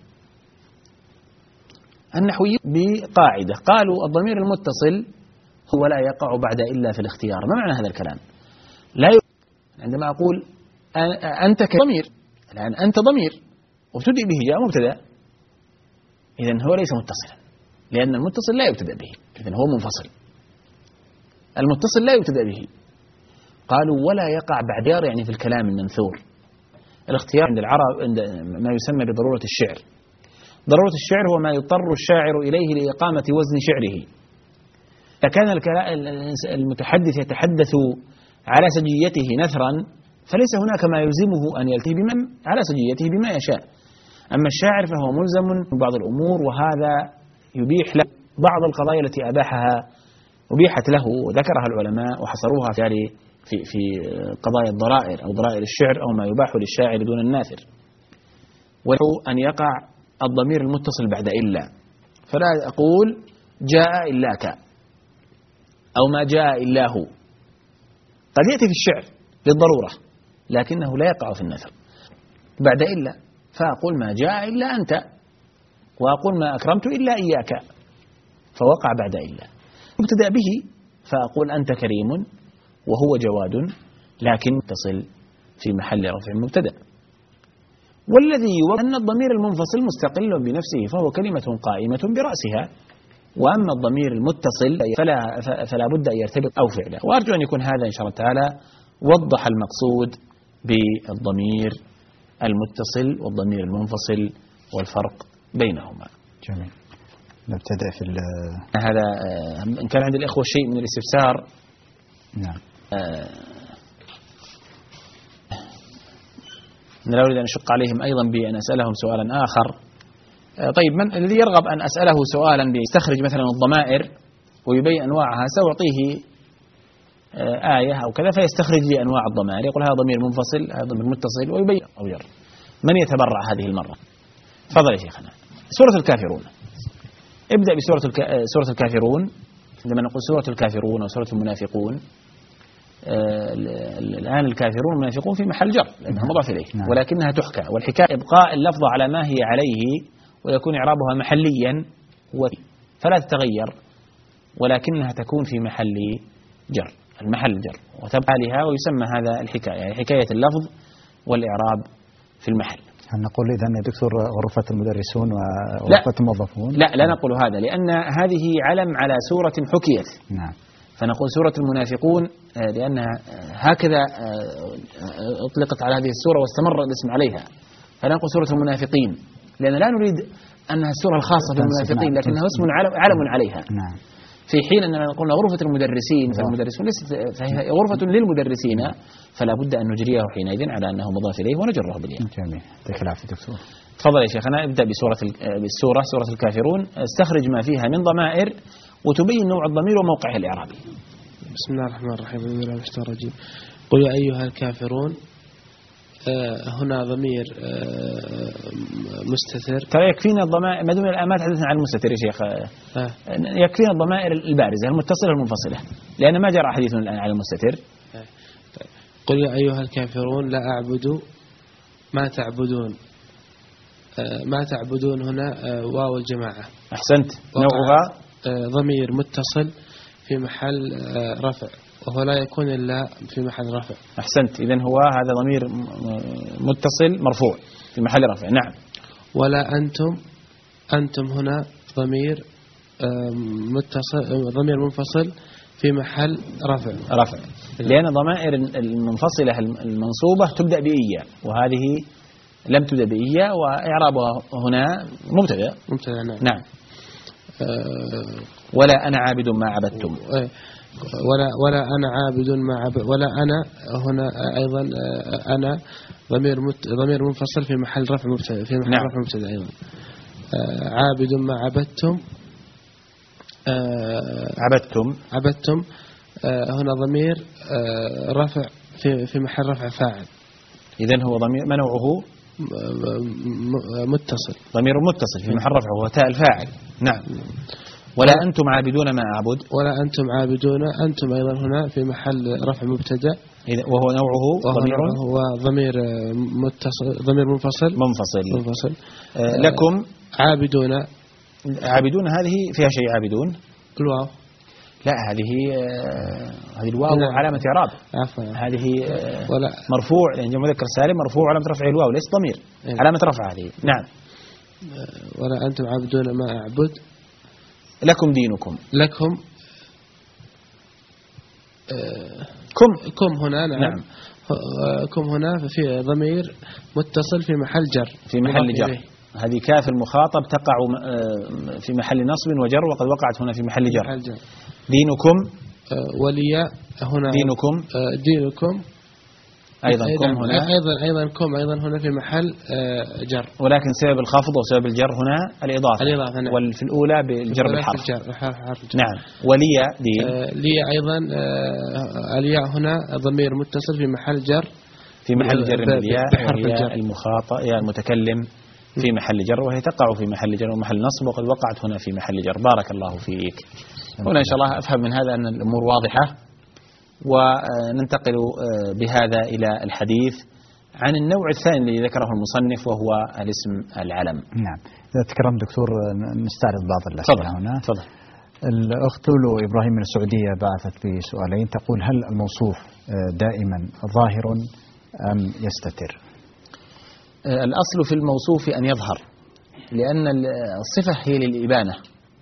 النحويين بقاعدة قالوا الضمير المتصل هو لا يقع بعد إلا في الاختيار. ما معنى هذا الكلام؟ لا ي... عندما أقول أنت كضمير، الآن أنت ضمير وابتدئ به جاء مبتدأ، إذن هو ليس متصلا، لأن المتصل لا يبتدأ به، إذن هو منفصل. المتصل لا يبتدأ به. قالوا ولا يقع بعد اختيار، يعني في الكلام المنثور. الاختيار عند العرب عند ما يسمى بضرورة الشعر. ضرورة الشعر هو ما يضطر الشاعر إليه لإقامة وزن شعره. فكان المتحدث يتحدث على سجيته نثرا، فليس هناك ما يلزمه أن يلتهي بما على سجيته بما يشاء. أما الشاعر فهو ملزم ببعض الأمور، وهذا يبيح له بعض القضايا التي أباحها أبيحت له وذكرها العلماء وحصروها في في في قضايا الضرائر أو ضرائر الشعر أو ما يباح للشاعر دون الناثر. وله أن يقع الضمير المتصل بعد إلا، فلا أقول جاء إلاك أو ما جاء إلا هو. قد يأتي في الشعر للضرورة لكنه لا يقع في النثر بعد إلا، فأقول ما جاء إلا أنت، وأقول ما أكرمت إلا إياك، فوقع بعد إلا. ابتدأ به فأقول أنت كريم وهو جواد، لكن تصل في محل رفع مبتدأ. والذي يوقع أن الضمير المنفصل مستقل بنفسه فهو كلمة قائمة برأسها، وأما الضمير المتصل فلا, فلا بد أن يرتبط أو فعله. وأرجو أن يكون هذا إن شاء الله تعالى وضح المقصود بالضمير المتصل والضمير المنفصل والفرق بينهما. جميل. نبتدأ في هذا. إن كان عند الإخوة شيء من الاستفسار. نعم. لا أريد أن أشق عليهم أيضا بأن أسألهم سؤالا آخر. طيب من الذي يرغب أن أسأله سؤالا بيستخرج مثلا الضمائر ويبين أنواعها، سأعطيه آية أو كذا فيستخرج لي أنواع الضمائر، يقول هذا ضمير منفصل هذا ضمير متصل ويبين أو جر. من يتبرع هذه المرة؟ تفضل يا شيخنا. سورة الكافرون. ابدأ بسورة الك... سورة الكافرون. عندما نقول سورة الكافرون أو سورة المنافقون، آه الآن الكافرون والمنافقون في محل جر لأنها مضاف إليه، نعم. ولكنها تحكى، والحكاية إبقاء اللفظ على ما هي عليه ويكون إعرابها محليا فلا تتغير، ولكنها تكون في محل جر، المحل جر وتبقى لها، ويسمى هذا الحكاية، يعني حكاية اللفظ والإعراب في المحل. هل نقول إذن يا دكتور غرفة المدرسون وغرفة الموظفون؟ لا لا نقول هذا، لأن هذه علم على سورة حكيت. نعم. فنقول سورة المنافقون لأنها هكذا أطلقت على هذه السورة واستمر الاسم عليها، فنقول سورة المنافقين لأن لا نريد أنها السورة الخاصة بالمنافقين، لكنها اسم علم عليها. نعم. في حين أننا نقول غرفة المدرسين، فالمدرسون ليست فهي غرفة للمدرسين، فلا بد أن نجريه حينئذ على أنه مضاف إليه ونجره بالياء. جميل. يعطيك العافية دكتور. تفضل يا شيخنا. ابدأ بسورة بالسورة سورة الكافرون، استخرج ما فيها من ضمائر وتبين نوع الضمير وموقعه الإعرابي. بسم الله الرحمن الرحيم. من الشيطان الرجيم. قل يا أيها الكافرون. آه هنا ضمير آه مستتر. ترى يكفينا الضمائر ما دون ما تحدثنا عن المستتر يا شيخ. آه. يكفينا الضمائر البارزة المتصلة المنفصلة، لأن ما جرى حديث الآن على المستتر. آه. طيب. قل يا أيها الكافرون لا أعبد ما تعبدون. آه ما تعبدون هنا آه واو الجماعة. أحسنت. نوعها آه ضمير متصل في محل آه رفع، وهو لا يكون إلا في محل رفع. أحسنت. إذن هو هذا ضمير متصل مرفوع في محل رفع. نعم. ولا أنتم، أنتم هنا ضمير متصل، ضمير منفصل في محل رفع. رفع لأن ضمائر المنفصلة المنصوبة تبدأ بإيا، وهذه لم تبدأ بإيا، وإعرابها هنا مبتدأ. مبتدأ. نعم. نعم. ولا أنا عابد ما عبدتم. ولا ولا أنا عابد ما عبد. ولا أنا هنا أيضا أنا ضمير ضمير منفصل في محل رفع مبتدأ، في محل نعم. رفع مبتدأ أيضا. عابد ما عبدتم. عبدتم عبدتم هنا ضمير رفع في في محل رفع فاعل. إذن هو ضمير ما نوعه؟ متصل. ضمير متصل في محل رفع وهو تاء الفاعل. نعم. ولا أنتم عابدون ما أعبد. ولا أنتم عابدون. أنتم أيضا هنا في محل رفع مبتدأ، وهو نوعه ضمير هو ضمير متصل، ضمير منفصل منفصل منفصل. آه لكم عابدون. عابدون هذه فيها شيء عابدون؟ الواو. لا هذه آه هذه الواو نعم. علامة إعراب. عفوا. هذه آه ولا مرفوع لأن جمع مذكر سالم مرفوع علامة رفعه الواو ليس ضمير. نعم. علامة رفع هذه. نعم. ولا أنتم عابدون ما أعبد. لكم دينكم. لكم آه كم كم هنا. نعم, نعم. كم هنا في ضمير متصل في محل جر. في محل جر. هذه كاف المخاطب تقع في محل نصب وجر، وقد وقعت هنا في محل جر. محل جر. دينكم. ولي هنا دينكم. دينكم أيضا كم هنا. أيضا أيضا كم أيضا هنا في محل جر، ولكن سبب الخفض وسبب الجر هنا الإضافة. الإضافة. نعم. وفي الأولى بالجر بالحرف. نعم. ولي دين. لي أيضا الياء هنا ضمير متصل في محل جر. في محل جر الياء وهي المخاطب يا المتكلم في محل جر، وهي تقع في محل جر ومحل نصب، وقد وقعت هنا في محل جر. بارك الله فيك. هنا إن شاء الله أفهم من هذا أن الأمور واضحة، وننتقل بهذا إلى الحديث عن النوع الثاني الذي ذكره المصنف وهو الاسم العلم. نعم. إذا تكرم دكتور نستعرض بعض الأسئلة هنا. تفضل. الأخت لولو إبراهيم من السعودية بعثت بسؤالين، تقول هل الموصوف دائما ظاهر أم يستتر؟ الأصل في الموصوف أن يظهر، لأن الصفة هي للإبانة،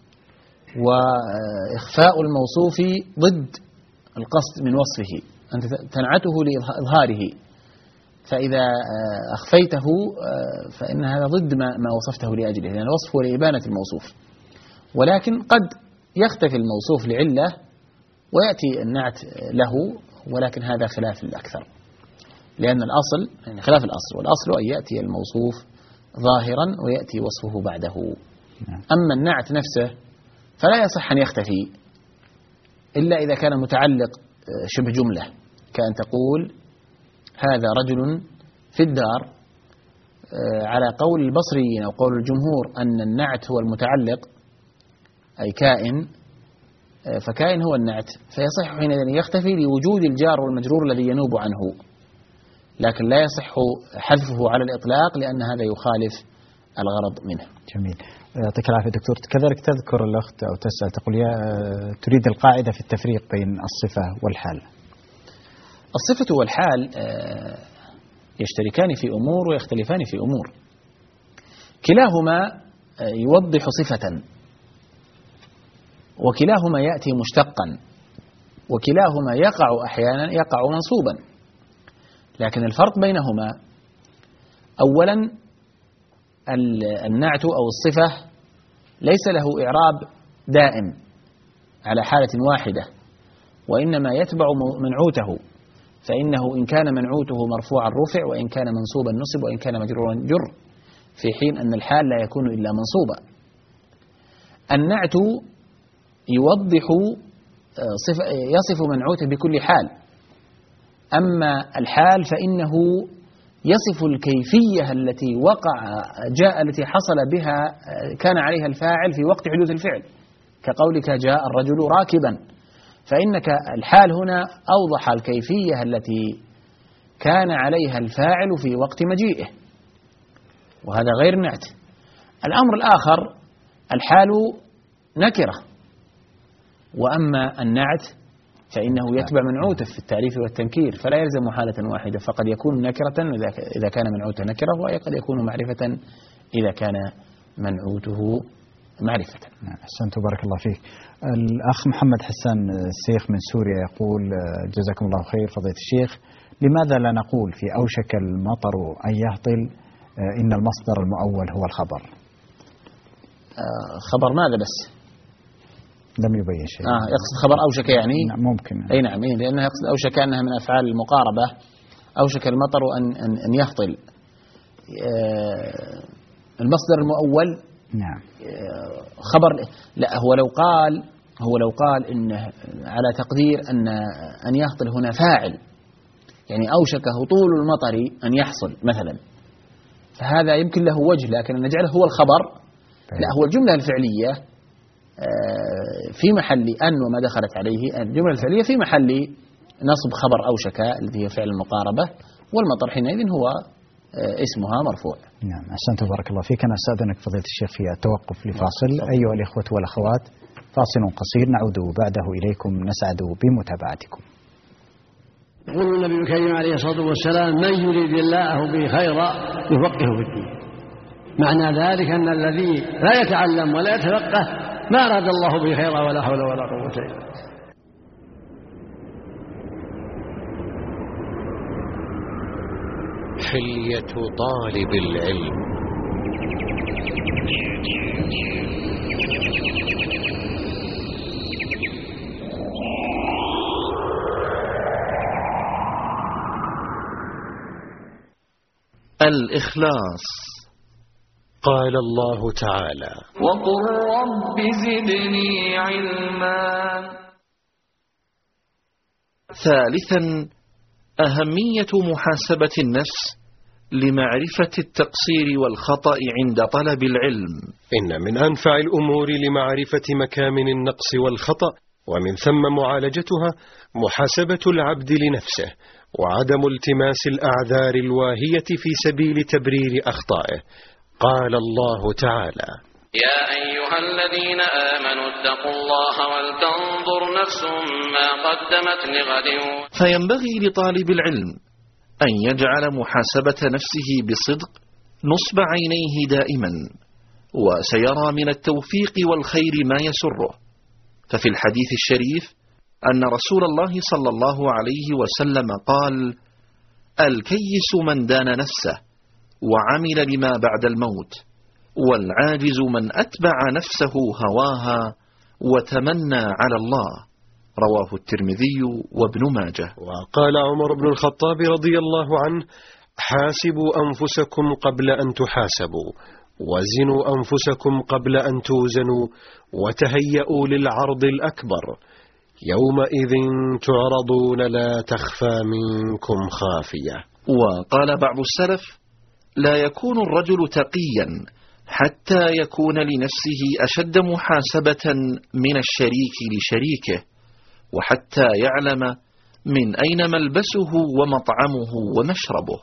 وإخفاء الموصوف ضد القصد من وصفه، أنت تنعته لإظهاره، فإذا أخفيته فإن هذا ضد ما ما وصفته لأجله، لأن الوصف هو لإبانة الموصوف. ولكن قد يختفي الموصوف لعلة ويأتي النعت له، ولكن هذا خلاف الأكثر، لأن الأصل يعني خلاف الأصل، والأصل أن يأتي الموصوف ظاهرا ويأتي وصفه بعده. أما النعت نفسه فلا يصح أن يختفي إلا إذا كان متعلق شبه جملة، كأن تقول هذا رجل في الدار، على قول البصريين أو قول الجمهور أن النعت هو المتعلق أي كائن، فكائن هو النعت، فيصح حينئذ أن يختفي لوجود الجار والمجرور الذي ينوب عنه، لكن لا يصح حذفه على الإطلاق لأن هذا يخالف الغرض منه. جميل. يعطيك العافية دكتور. كذلك تذكر الأخت أو تسأل تقول يا تريد القاعدة في التفريق بين الصفة والحال. الصفة والحال يشتركان في أمور ويختلفان في أمور، كلاهما يوضح صفة، وكلاهما يأتي مشتقا، وكلاهما يقع أحيانا يقع منصوبا، لكن الفرق بينهما أولا النعت أو الصفة ليس له إعراب دائم على حالة واحدة، وإنما يتبع منعوته، فإنه إن كان منعوته مرفوعا رفع، وإن كان منصوبا نصب، وإن كان مجرورا جر، في حين أن الحال لا يكون إلا منصوبا. النعت يوضح صفة يصف منعوته بكل حال، أما الحال فإنه يصف الكيفية التي وقع جاء التي حصل بها كان عليها الفاعل في وقت حدوث الفعل، كقولك جاء الرجل راكبا، فإنك الحال هنا أوضح الكيفية التي كان عليها الفاعل في وقت مجيئه، وهذا غير نعت. الأمر الآخر الحال نكرة، وأما النعت فإنه يتبع منعوته في التعريف والتنكير، فلا يلزم حالة واحدة، فقد يكون نكرة إذا كان منعوته نكرة، وقد يكون معرفة إذا كان منعوته معرفة. أحسنت بارك الله فيك. الأخ محمد حسان الشيخ من سوريا يقول جزاكم الله خير فضيلة الشيخ، لماذا لا نقول في أوشك المطر أن يهطل إن المصدر المؤول هو الخبر؟ خبر ماذا بس؟ لم يبين شيء. آه يقصد خبر أوشك يعني؟ نعم ممكن. أي نعم، لأنه يقصد أوشك أنها من أفعال المقاربة، أوشك المطر أن أن, أن يهطل. آه المصدر المؤول نعم آه خبر، لا هو لو قال هو لو قال إنه على تقدير أن أن يهطل هنا فاعل، يعني أوشك هطول المطر أن يحصل مثلا، فهذا يمكن له وجه، لكن نجعله هو الخبر لا، هو الجملة الفعلية في محل أن وما دخلت عليه، الجملة الفعلية في محل نصب خبر أوشك الذي هي فعل المقاربة، والمطر حينئذ هو اسمها مرفوع. نعم أحسنت بارك الله فيك. أنا أستأذنك فضيلة الشيخ في التوقف لفاصل. أيها الإخوة والأخوات، فاصل قصير نعود بعده إليكم، نسعد بمتابعتكم. يقول النبي الكريم عليه الصلاة والسلام: من يريد الله به خيرا يفقهه في الدين. معنى ذلك أن الذي لا يتعلم ولا يتفقه ما أراد الله به خيرا ولا حول ولا قوة إلا بالله. حلية طالب العلم. الإخلاص. قال الله تعالى: وقل رب زدني علما. ثالثا، أهمية محاسبة النفس لمعرفة التقصير والخطأ عند طلب العلم. إن من أنفع الأمور لمعرفة مكامن النقص والخطأ ومن ثم معالجتها محاسبة العبد لنفسه، وعدم التماس الأعذار الواهية في سبيل تبرير أخطائه. قال الله تعالى: يا أيها الذين آمنوا اتقوا الله ولتنظر نفس ما قدمت لغد. فينبغي لطالب العلم أن يجعل محاسبة نفسه بصدق نصب عينيه دائما، وسيرى من التوفيق والخير ما يسره. ففي الحديث الشريف أن رسول الله صلى الله عليه وسلم قال: الكيس من دان نفسه وعمل لما بعد الموت، والعاجز من أتبع نفسه هواها وتمنى على الله. رواه الترمذي وابن ماجه. وقال عمر بن الخطاب رضي الله عنه: حاسبوا أنفسكم قبل أن تحاسبوا، وزنوا أنفسكم قبل أن توزنوا، وتهيئوا للعرض الأكبر، يومئذ تعرضون لا تخفى منكم خافية. وقال بعض السلف: لا يكون الرجل تقيا حتى يكون لنفسه أشد محاسبة من الشريك لشريكه، وحتى يعلم من أين ملبسه ومطعمه ومشربه.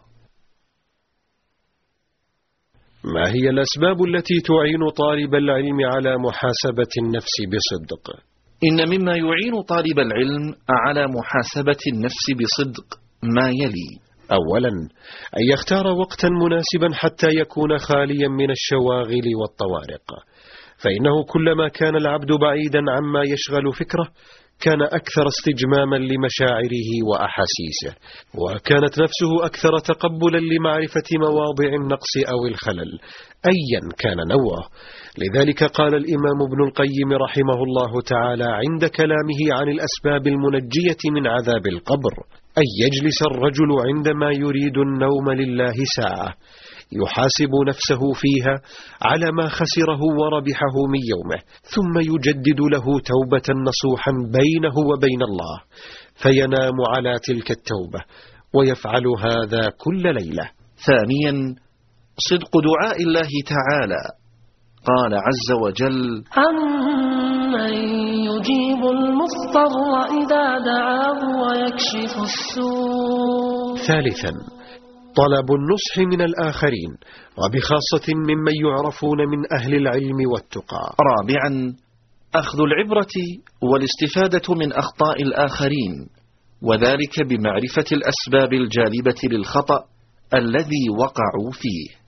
ما هي الأسباب التي تعين طالب العلم على محاسبة النفس بصدق؟ إن مما يعين طالب العلم على محاسبة النفس بصدق ما يلي: أولا، أن يختار وقتا مناسبا حتى يكون خاليا من الشواغل والطوارق، فإنه كلما كان العبد بعيدا عما يشغل فكره كان أكثر استجماما لمشاعره وأحاسيسه، وكانت نفسه أكثر تقبلا لمعرفة مواضع النقص أو الخلل أيا كان نوعه. لذلك قال الإمام ابن القيم رحمه الله تعالى عند كلامه عن الأسباب المنجية من عذاب القبر: أن يجلس الرجل عندما يريد النوم لله ساعة يحاسب نفسه فيها على ما خسره وربحه من يومه، ثم يجدد له توبة نصوحا بينه وبين الله، فينام على تلك التوبة، ويفعل هذا كل ليلة. ثانيا صدق دعاء الله تعالى، قال عز وجل: أمن يجيب المضطر إذا دعاه ويكشف السوء. ثالثا طلب النصح من الآخرين، وبخاصة ممن يعرفون من أهل العلم والتقى. رابعا أخذ العبرة والاستفادة من أخطاء الآخرين، وذلك بمعرفة الأسباب الجالبة للخطأ الذي وقعوا فيه.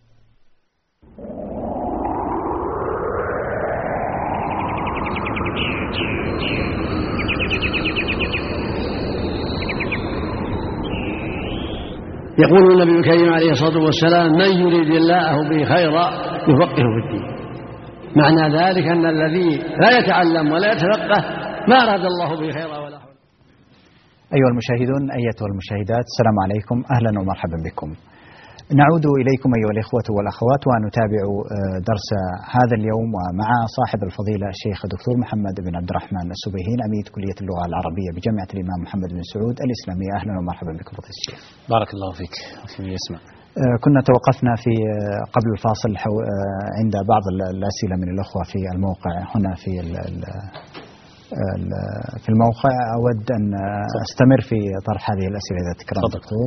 يقول النبي الكريم عليه الصلاة والسلام: من يريد الله به خيرا يفقهه في الدين. معنى ذلك أن الذي لا يتعلم ولا يتفقه ما أراد الله به خيرا ولا حول. أيها المشاهدون، أيتها المشاهدات، السلام عليكم، أهلا ومرحبا بكم. نعود إليكم أيها الإخوة والأخوات ونتابع درس هذا اليوم ومع صاحب الفضيلة الشيخ الدكتور محمد بن عبد الرحمن السبيهين، أميد كلية اللغة العربية بجامعة الإمام محمد بن سعود الإسلامية. أهلا ومرحبا بكم فضيلة الشيخ. بارك الله فيك وفي يسمع. كنا توقفنا في قبل الفاصل عند بعض الأسئلة من الأخوة في الموقع هنا في في الموقع. أود أن أستمر في طرح هذه الأسئلة إذا تكرم دكتور.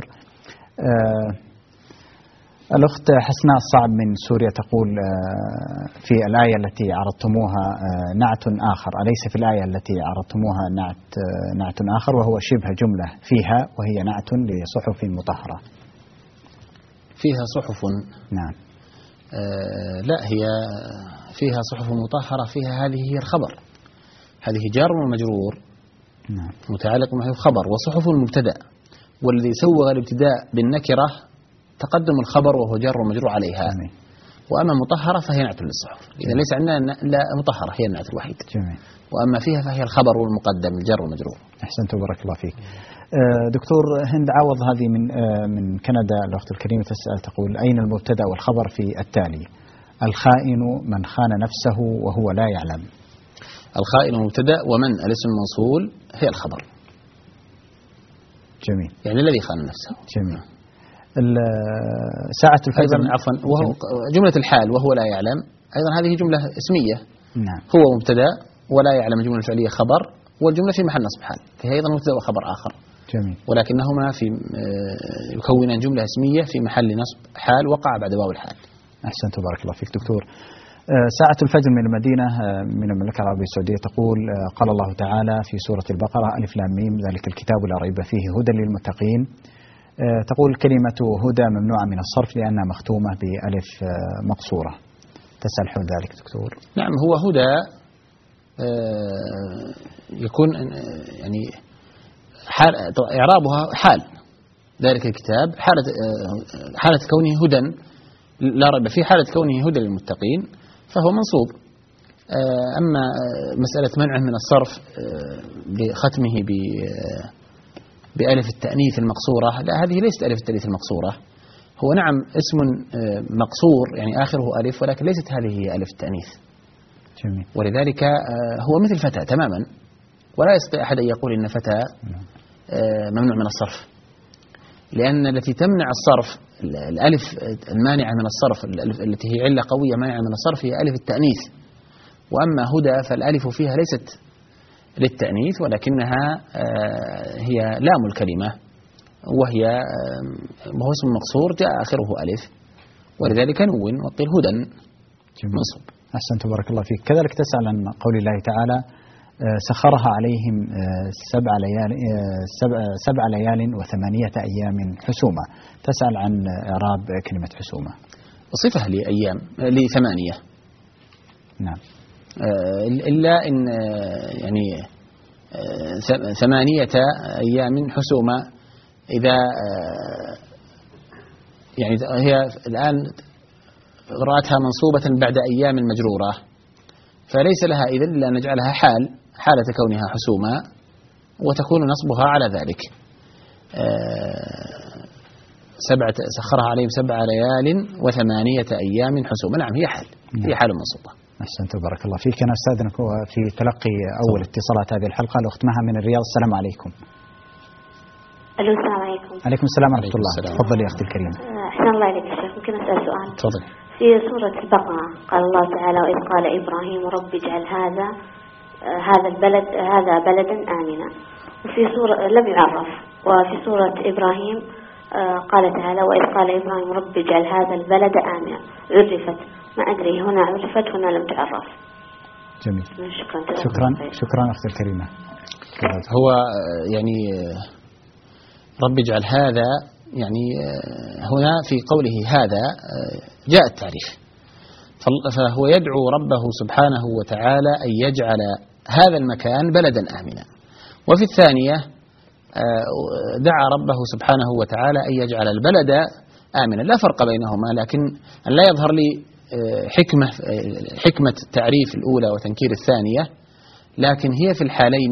الأخت حسناء الصعب من سوريا تقول: في الآية التي عرضتموها نعت آخر، أليس في الآية التي عرضتموها نعت نعت آخر وهو شبه جملة فيها وهي نعت لصحف مطهرة؟ فيها صحف، نعم. آه لا، هي فيها صحف مطهرة، فيها هذه هي الخبر، هذه جار ومجرور، نعم، متعلق معه الخبر، وصحف المبتدأ، والذي سوغ الابتداء بالنكرة تقدم الخبر وهو جار ومجرور عليها. جميل. وأما مطهرة فهي نعت للصحف، إذا ليس عندنا لا مطهرة هي النعت الوحيد. جميل. وأما فيها فهي الخبر والمقدم الجار والمجرور. أحسنت وبارك الله فيك. دكتور هند عوض هذه من من كندا، الأخت الكريمة تسأل تقول: أين المبتدأ والخبر في التالي؟ الخائن من خان نفسه وهو لا يعلم. الخائن مبتدأ ومن الاسم الموصول هي الخبر. جميل. يعني الذي خان نفسه. جميل. ساعة الفجر، عفوا، وهو جملة الحال وهو لا يعلم، أيضا هذه جملة اسمية. نعم. هو مبتدأ ولا يعلم جملة فعلية خبر، والجملة في محل نصب حال، فهي أيضا مبتدأ وخبر آخر. جميل. ولكنهما في يكونان جملة اسمية في محل نصب حال وقع بعد واو الحال. أحسنت وبارك الله فيك دكتور. ساعة الفجر من المدينة من المملكة العربية السعودية تقول: قال الله تعالى في سورة البقرة: ألف لام ميم ذلك الكتاب لا ريب فيه هدى للمتقين. تقول: كلمة هدى ممنوعة من الصرف لأنها مختومة بألف مقصورة. تسأل حول ذلك دكتور. نعم، هو هدى يكون يعني حال إعرابها حال ذلك الكتاب، حالة حالة كونه هدى لا ريب فيه، حالة كونه هدى للمتقين فهو منصوب. أما مسألة منعه من الصرف بختمه ب بألف التأنيث المقصورة، لا، هذه ليست ألف التأنيث المقصورة. هو نعم اسم مقصور يعني آخره ألف، ولكن ليست هذه هي ألف التأنيث. جميل. ولذلك هو مثل فتى تماما، ولا يستطيع أحد أن يقول إن فتى ممنوع من الصرف، لأن التي تمنع الصرف الألف المانعة من الصرف التي هي علة قوية مانعة من الصرف هي ألف التأنيث. وأما هدى فالألف فيها ليست للتأنيث، ولكنها هي لام الكلمة، وهي وهو اسم مقصور جاء آخره ألف، ولذلك نون وقيل هدى منصوب. أحسنت بارك الله فيك. كذلك تسأل عن قول الله تعالى: سخرها عليهم سبع ليال سبع, سبع ليال وثمانية أيام حسومة. تسأل عن إعراب كلمة حسومة. صفة لأيام لثمانية. نعم. إلا إن يعني ثمانية أيام حسومة إذا يعني هي الآن قراءتها منصوبة بعد أيام مجرورة، فليس لها إذن إلا أن نجعلها حال حالة كونها حسومة، وتكون نصبها على ذلك. سبعة سخرها عليهم سبع ليال وثمانية أيام حسومة. نعم، هي حال، هي حال منصوبة. أحسنت بارك الله فيك. أنا أستاذنك في تلقي أول اتصالات هذه الحلقة الأخت مها من الرياض. السلام عليكم. ألو، السلام عليكم. عليكم السلام ورحمة الله. تفضلي يا أختي الكريمة. أحسن الله عليك يا شيخ، ممكن أسأل سؤال؟ تفضل. في سورة البقرة قال الله تعالى وإذ قال إبراهيم رب اجعل هذا آه هذا البلد آه هذا بلدا آمنا، وفي سورة لم يعرف، وفي سورة إبراهيم آه قال تعالى وإذ قال إبراهيم رب اجعل هذا البلد آمنا، عرفت، ما أدري هنا عرفت هنا لم تعرف. جميل. شكرا شكرا شكرا أختي الكريمة. هو يعني رب اجعل هذا، يعني هنا في قوله هذا جاء التعريف، فهو يدعو ربه سبحانه وتعالى أن يجعل هذا المكان بلدا آمنا. وفي الثانية دعا ربه سبحانه وتعالى أن يجعل البلد آمنا، لا فرق بينهما، لكن أن لا يظهر لي حكمة حكمة تعريف الأولى وتنكير الثانية، لكن هي في الحالين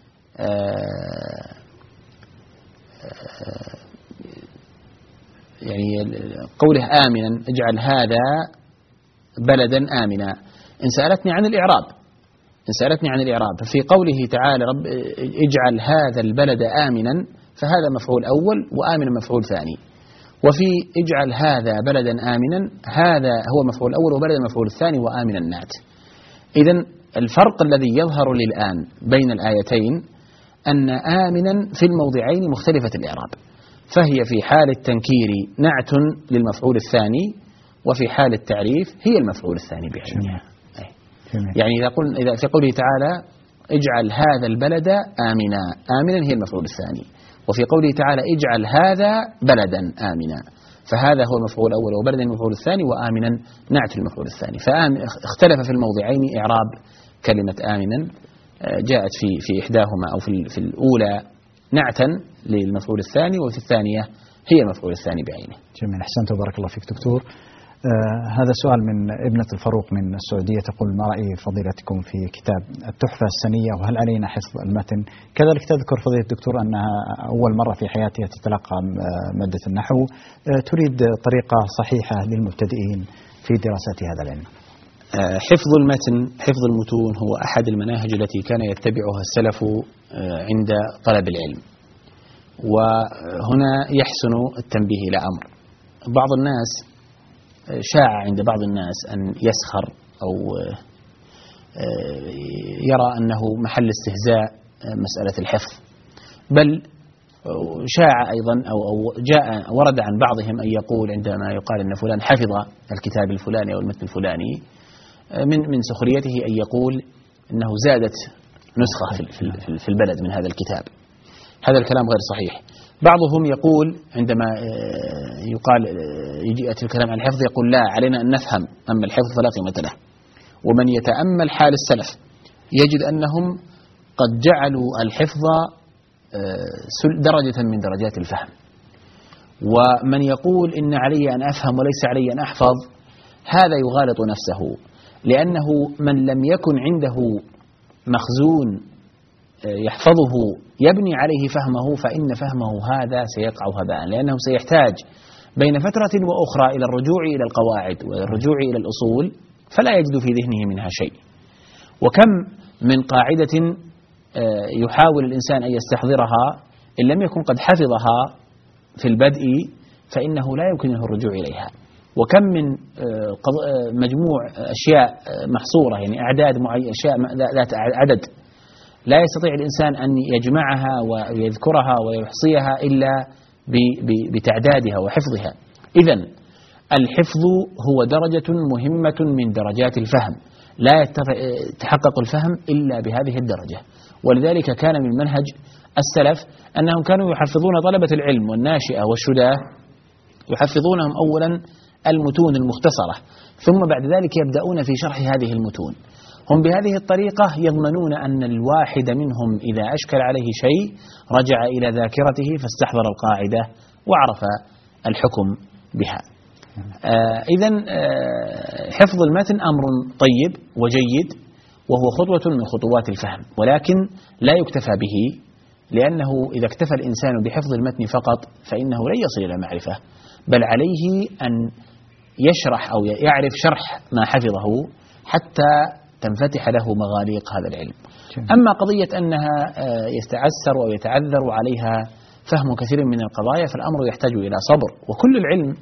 يعني قوله آمنا اجعل هذا بلدا آمنا. إن سألتني عن الإعراب إن سألتني عن الإعراب في قوله تعالى رب اجعل هذا البلد آمنا، فهذا مفعول أول وآمنا مفعول ثاني، وفي اجعل هذا بلدا آمنا هذا هو مفعول أول وبلدا مفعول الثاني وآمنا النعت. إذن الفرق الذي يظهر لي الآن بين الآيتين أن آمنا في الموضعين مختلفة الإعراب، فهي في حال التنكير نعت للمفعول الثاني، وفي حال التعريف هي المفعول الثاني بعينها. يعني إذا قلنا إذا في قوله تعالى اجعل هذا البلد آمنا، آمنا هي المفعول الثاني، وفي قوله تعالى اجعل هذا بلدا آمنا، فهذا هو المفعول الأول وبلدا المفعول الثاني وآمنا نعت المفعول الثاني. فاختلف في الموضعين إعراب كلمة آمنا، جاءت في في إحداهما أو في في الأولى نعتا للمفعول الثاني، وفي الثانية هي المفعول الثاني بعينه. جميل، أحسنت وبارك الله فيك دكتور. آه هذا سؤال من ابنة الفاروق من السعودية، تقول ما رأي فضيلتكم في كتاب التحفة السنية وهل علينا حفظ المتن؟ كذلك تذكر فضيلة الدكتور أنها أول مرة في حياتها تتلقى مادة النحو، آه تريد طريقة صحيحة للمبتدئين في دراسة هذا العلم. آه حفظ المتن، حفظ المتون هو أحد المناهج التي كان يتبعها السلف آه عند طلب العلم، وهنا يحسن التنبيه إلى أمر. بعض الناس شاع عند بعض الناس أن يسخر أو يرى أنه محل استهزاء مسألة الحفظ، بل شاع أيضا أو جاء ورد عن بعضهم أن يقول عندما يقال أن فلان حفظ الكتاب الفلاني أو المتن الفلاني من من سخريته أن يقول أنه زادت نسخة في البلد من هذا الكتاب. هذا الكلام غير صحيح. بعضهم يقول عندما يقال يأتي الكلام عن الحفظ يقول لا، علينا أن نفهم، أما الحفظ فلا قيمة له. ومن يتأمل حال السلف يجد أنهم قد جعلوا الحفظ درجة من درجات الفهم، ومن يقول إن علي أن أفهم وليس علي أن أحفظ هذا يغالط نفسه، لأنه من لم يكن عنده مخزون يحفظه يبني عليه فهمه فإن فهمه هذا سيقع هباء، لأنه سيحتاج بين فترة وأخرى إلى الرجوع إلى القواعد والرجوع إلى الأصول فلا يجد في ذهنه منها شيء. وكم من قاعدة يحاول الإنسان أن يستحضرها إن لم يكن قد حفظها في البدء فإنه لا يمكنه الرجوع إليها. وكم من مجموع أشياء محصورة، يعني أعداد معينة، أشياء ذات عدد لا يستطيع الإنسان أن يجمعها ويذكرها ويحصيها إلا بتعدادها وحفظها. إذن الحفظ هو درجة مهمة من درجات الفهم، لا يتحقق الفهم إلا بهذه الدرجة. ولذلك كان من منهج السلف أنهم كانوا يحفظون طلبة العلم والناشئة والشداه، يحفظونهم أولا المتون المختصرة، ثم بعد ذلك يبدأون في شرح هذه المتون. هم بهذه الطريقة يضمنون أن الواحد منهم إذا أشكل عليه شيء رجع إلى ذاكرته فاستحضر القاعدة وعرف الحكم بها. آه إذن آه حفظ المتن أمر طيب وجيد، وهو خطوة من خطوات الفهم، ولكن لا يكتفى به، لأنه إذا اكتفى الإنسان بحفظ المتن فقط فإنه لن يصل إلى معرفة، بل عليه أن يشرح أو يعرف شرح ما حفظه حتى تنفتح له مغاليق هذا العلم. أما قضية أنها يتعسر أو يتعذر عليها فهم كثير من القضايا فالأمر يحتاج إلى صبر، وكل العلم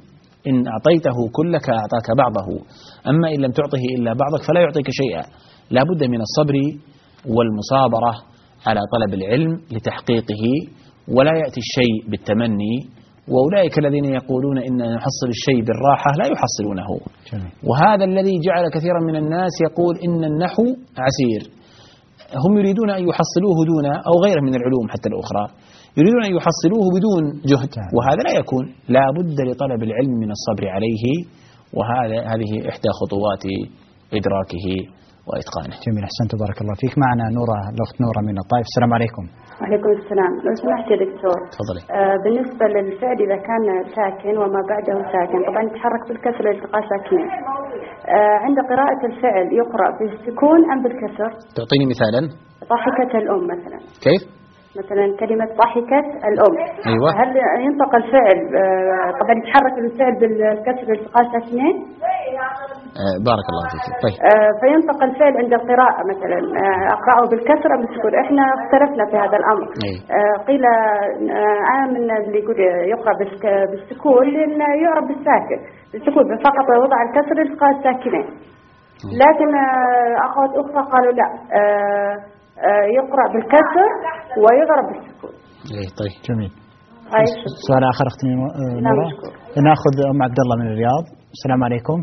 إن أعطيته كلك أعطاك بعضه، أما إن لم تعطه إلا بعضك فلا يعطيك شيئا. لا بد من الصبر والمصابرة على طلب العلم لتحقيقه، ولا يأتي الشيء بالتمني. وأولئك الذين يقولون إن نحصل الشيء بالراحة لا يحصلونه. وهذا الذي جعل كثيرا من الناس يقول إن النحو عسير. هم يريدون أن يحصلوه دون أو غيره من العلوم حتى الأخرى، يريدون أن يحصلوه بدون جهد، وهذا لا يكون. لا بد لطلب العلم من الصبر عليه، وهذا هذه إحدى خطوات إدراكه وإتقانه. جميل، أحسنت، بارك الله فيك. معنا نورة، الأخت نورة من الطائف. السلام عليكم. وعليكم السلام. لو سمحت يا دكتور، تفضلي. آه بالنسبة للفعل إذا كان ساكن وما بعده ساكن، طبعا يتحرك بالكسر لالتقاء ساكنين. آه عند قراءة الفعل يقرأ بالسكون أم بالكسر؟ تعطيني مثالا. ضحكت الأم مثلا. كيف؟ مثلا كلمة ضحكت الأم. أيوة. هل ينطق الفعل آه طبعا يتحرك الفعل بالكسر لالتقاء ساكنين؟ آه بارك الله فيك. طيب. آه فينطق الفعل عند القراءة مثلا آه أقرأه بالكسر أم بالسكون؟ إحنا اختلفنا في هذا الأمر. آه قيل آه أنا من اللي يقول يقرأ بالسكون لأن يعرف بالساكن بالسكون فقط وضع الكسر لالتقاء الساكنين. لكن آه أخوات أخرى قالوا لا آه آه يقرأ بالكسر ويضرب بالسكون. إيه طيب جميل. سؤال آخر أختي نورة. نأخذ أم عبد الله من الرياض. السلام عليكم.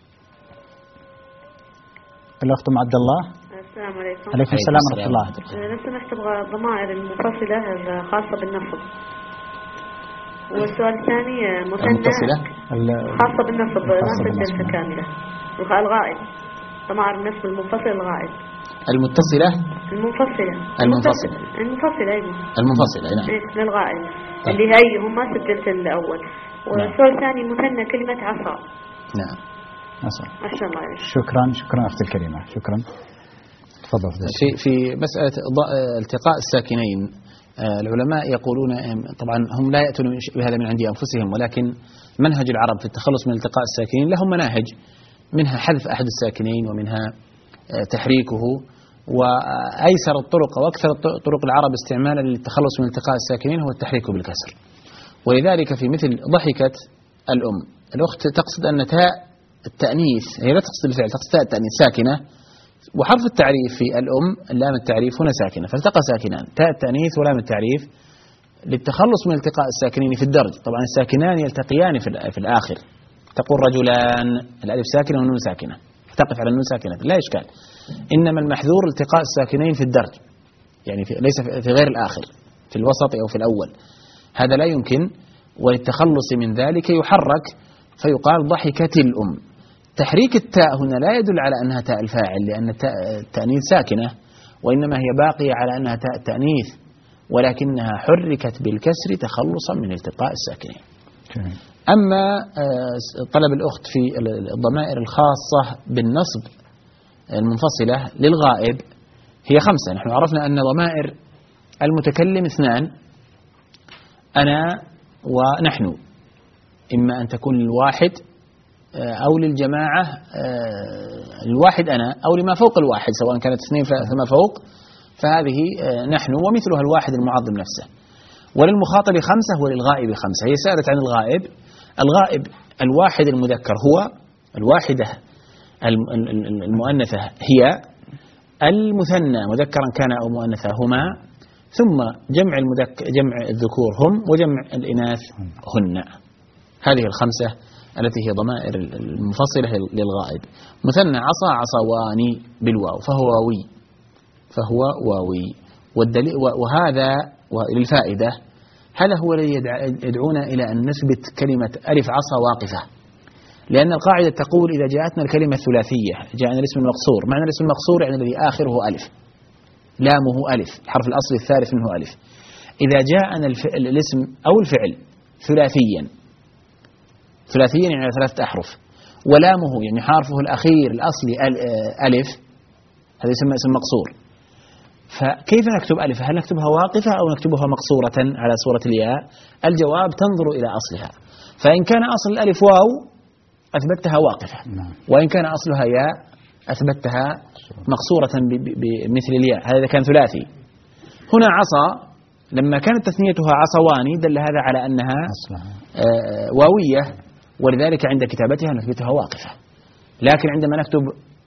الأخت أم عبد الله. السلام عليكم. عليكم السلام ورحمة الله. لو سمحت أبغى الضمائر المنفصلة الخاصة بالنصب. والسؤال الثاني مثنى خاصة بالنصب ما سجلتها كاملة. الغائب، ضمائر النصب المنفصل الغائب. المتصلة. المنفصلة. المنفصلة. المنفصلة أيوة. المنفصلة نعم. إيه للغائب. طيب. اللي هي هم ما سجلت الأول. والسؤال الثاني مثنى كلمة عصا. نعم. عصا. ما شاء الله. شكرا شكرا أختي الكريمة، شكرا. تفضل. في في مسألة التقاء الساكنين العلماء يقولون طبعا هم لا يأتون بهذا من عند أنفسهم، ولكن منهج العرب في التخلص من التقاء الساكنين لهم مناهج، منها حذف أحد الساكنين ومنها تحريكه. وأيسر الطرق وأكثر طرق العرب استعمالا للتخلص من التقاء الساكنين هو التحريك بالكسر. ولذلك في مثل ضحكت الأم، الأخت تقصد أن تاء التأنيث، هي لا تقصد الفعل، تقصد تاء التأنيث ساكنة، وحرف التعريف في الأم لام التعريف هنا ساكنة، فالتقى ساكنان تاء التأنيث ولام التعريف للتخلص من التقاء الساكنين في الدرج. طبعا الساكنان يلتقيان في الآخر، تقول رجلان الألف ساكنة والنون ساكنة، تقف على النون ساكنة لا إشكال. إنما المحذور التقاء الساكنين في الدرج، يعني في ليس في غير الآخر، في الوسط أو في الأول، هذا لا يمكن. وللتخلص من ذلك يحرك فيقال ضحكت الأم. تحريك التاء هنا لا يدل على أنها تاء الفاعل، لأن التأنيث ساكنة، وإنما هي باقية على أنها تاء التأنيث، ولكنها حركت بالكسر تخلصا من التقاء الساكنين. أما طلب الأخت في الضمائر الخاصة بالنصب المنفصلة للغائب هي خمسة. نحن عرفنا أن ضمائر المتكلم اثنان، أنا ونحن، إما أن تكون للواحد أو للجماعة، الواحد أنا أو لما فوق الواحد، سواء كانت اثنين فما فوق فهذه نحن، ومثلها الواحد المعظم نفسه. وللمخاطب خمسة وللغائب خمسة. هي سألت عن الغائب. الغائب الواحد المذكر هو، الواحدة المؤنثة هي، المثنى مذكرا كان أو مؤنثا هما، ثم جمع المذكر جمع الذكور هم، وجمع الإناث هن. هذه الخمسة التي هي ضمائر المنفصلة للغائب. مثنى عصا عصواني بالواو فهو واوي، فهو واوي. والدليل وهذا وللفائدة، هذا هو الذي يدعونا إلى أن نثبت كلمة ألف عصا واقفة، لأن القاعدة تقول إذا جاءتنا الكلمة الثلاثية جاءنا الاسم المقصور. معنى الاسم المقصور يعني الذي آخره ألف، لامه ألف، الحرف الأصلي الثالث منه ألف. إذا جاءنا الاسم أو الفعل ثلاثيا، ثلاثيا يعني ثلاثة أحرف، ولامه يعني حرفه الأخير الأصلي ألف، هذا يسمى اسم مقصور. فكيف نكتب ألف؟ هل نكتبها واقفة أو نكتبها مقصورة على صورة الياء؟ الجواب تنظر إلى أصلها، فإن كان أصل الألف واو أثبتها واقفة، وإن كان أصلها ياء أثبتها مقصورة بمثل الياء، هذا كان ثلاثي. هنا عصا لما كانت تثنيتها عصواني دل هذا على أنها واوية، ولذلك عند كتابتها نثبتها واقفة. لكن عندما نكتب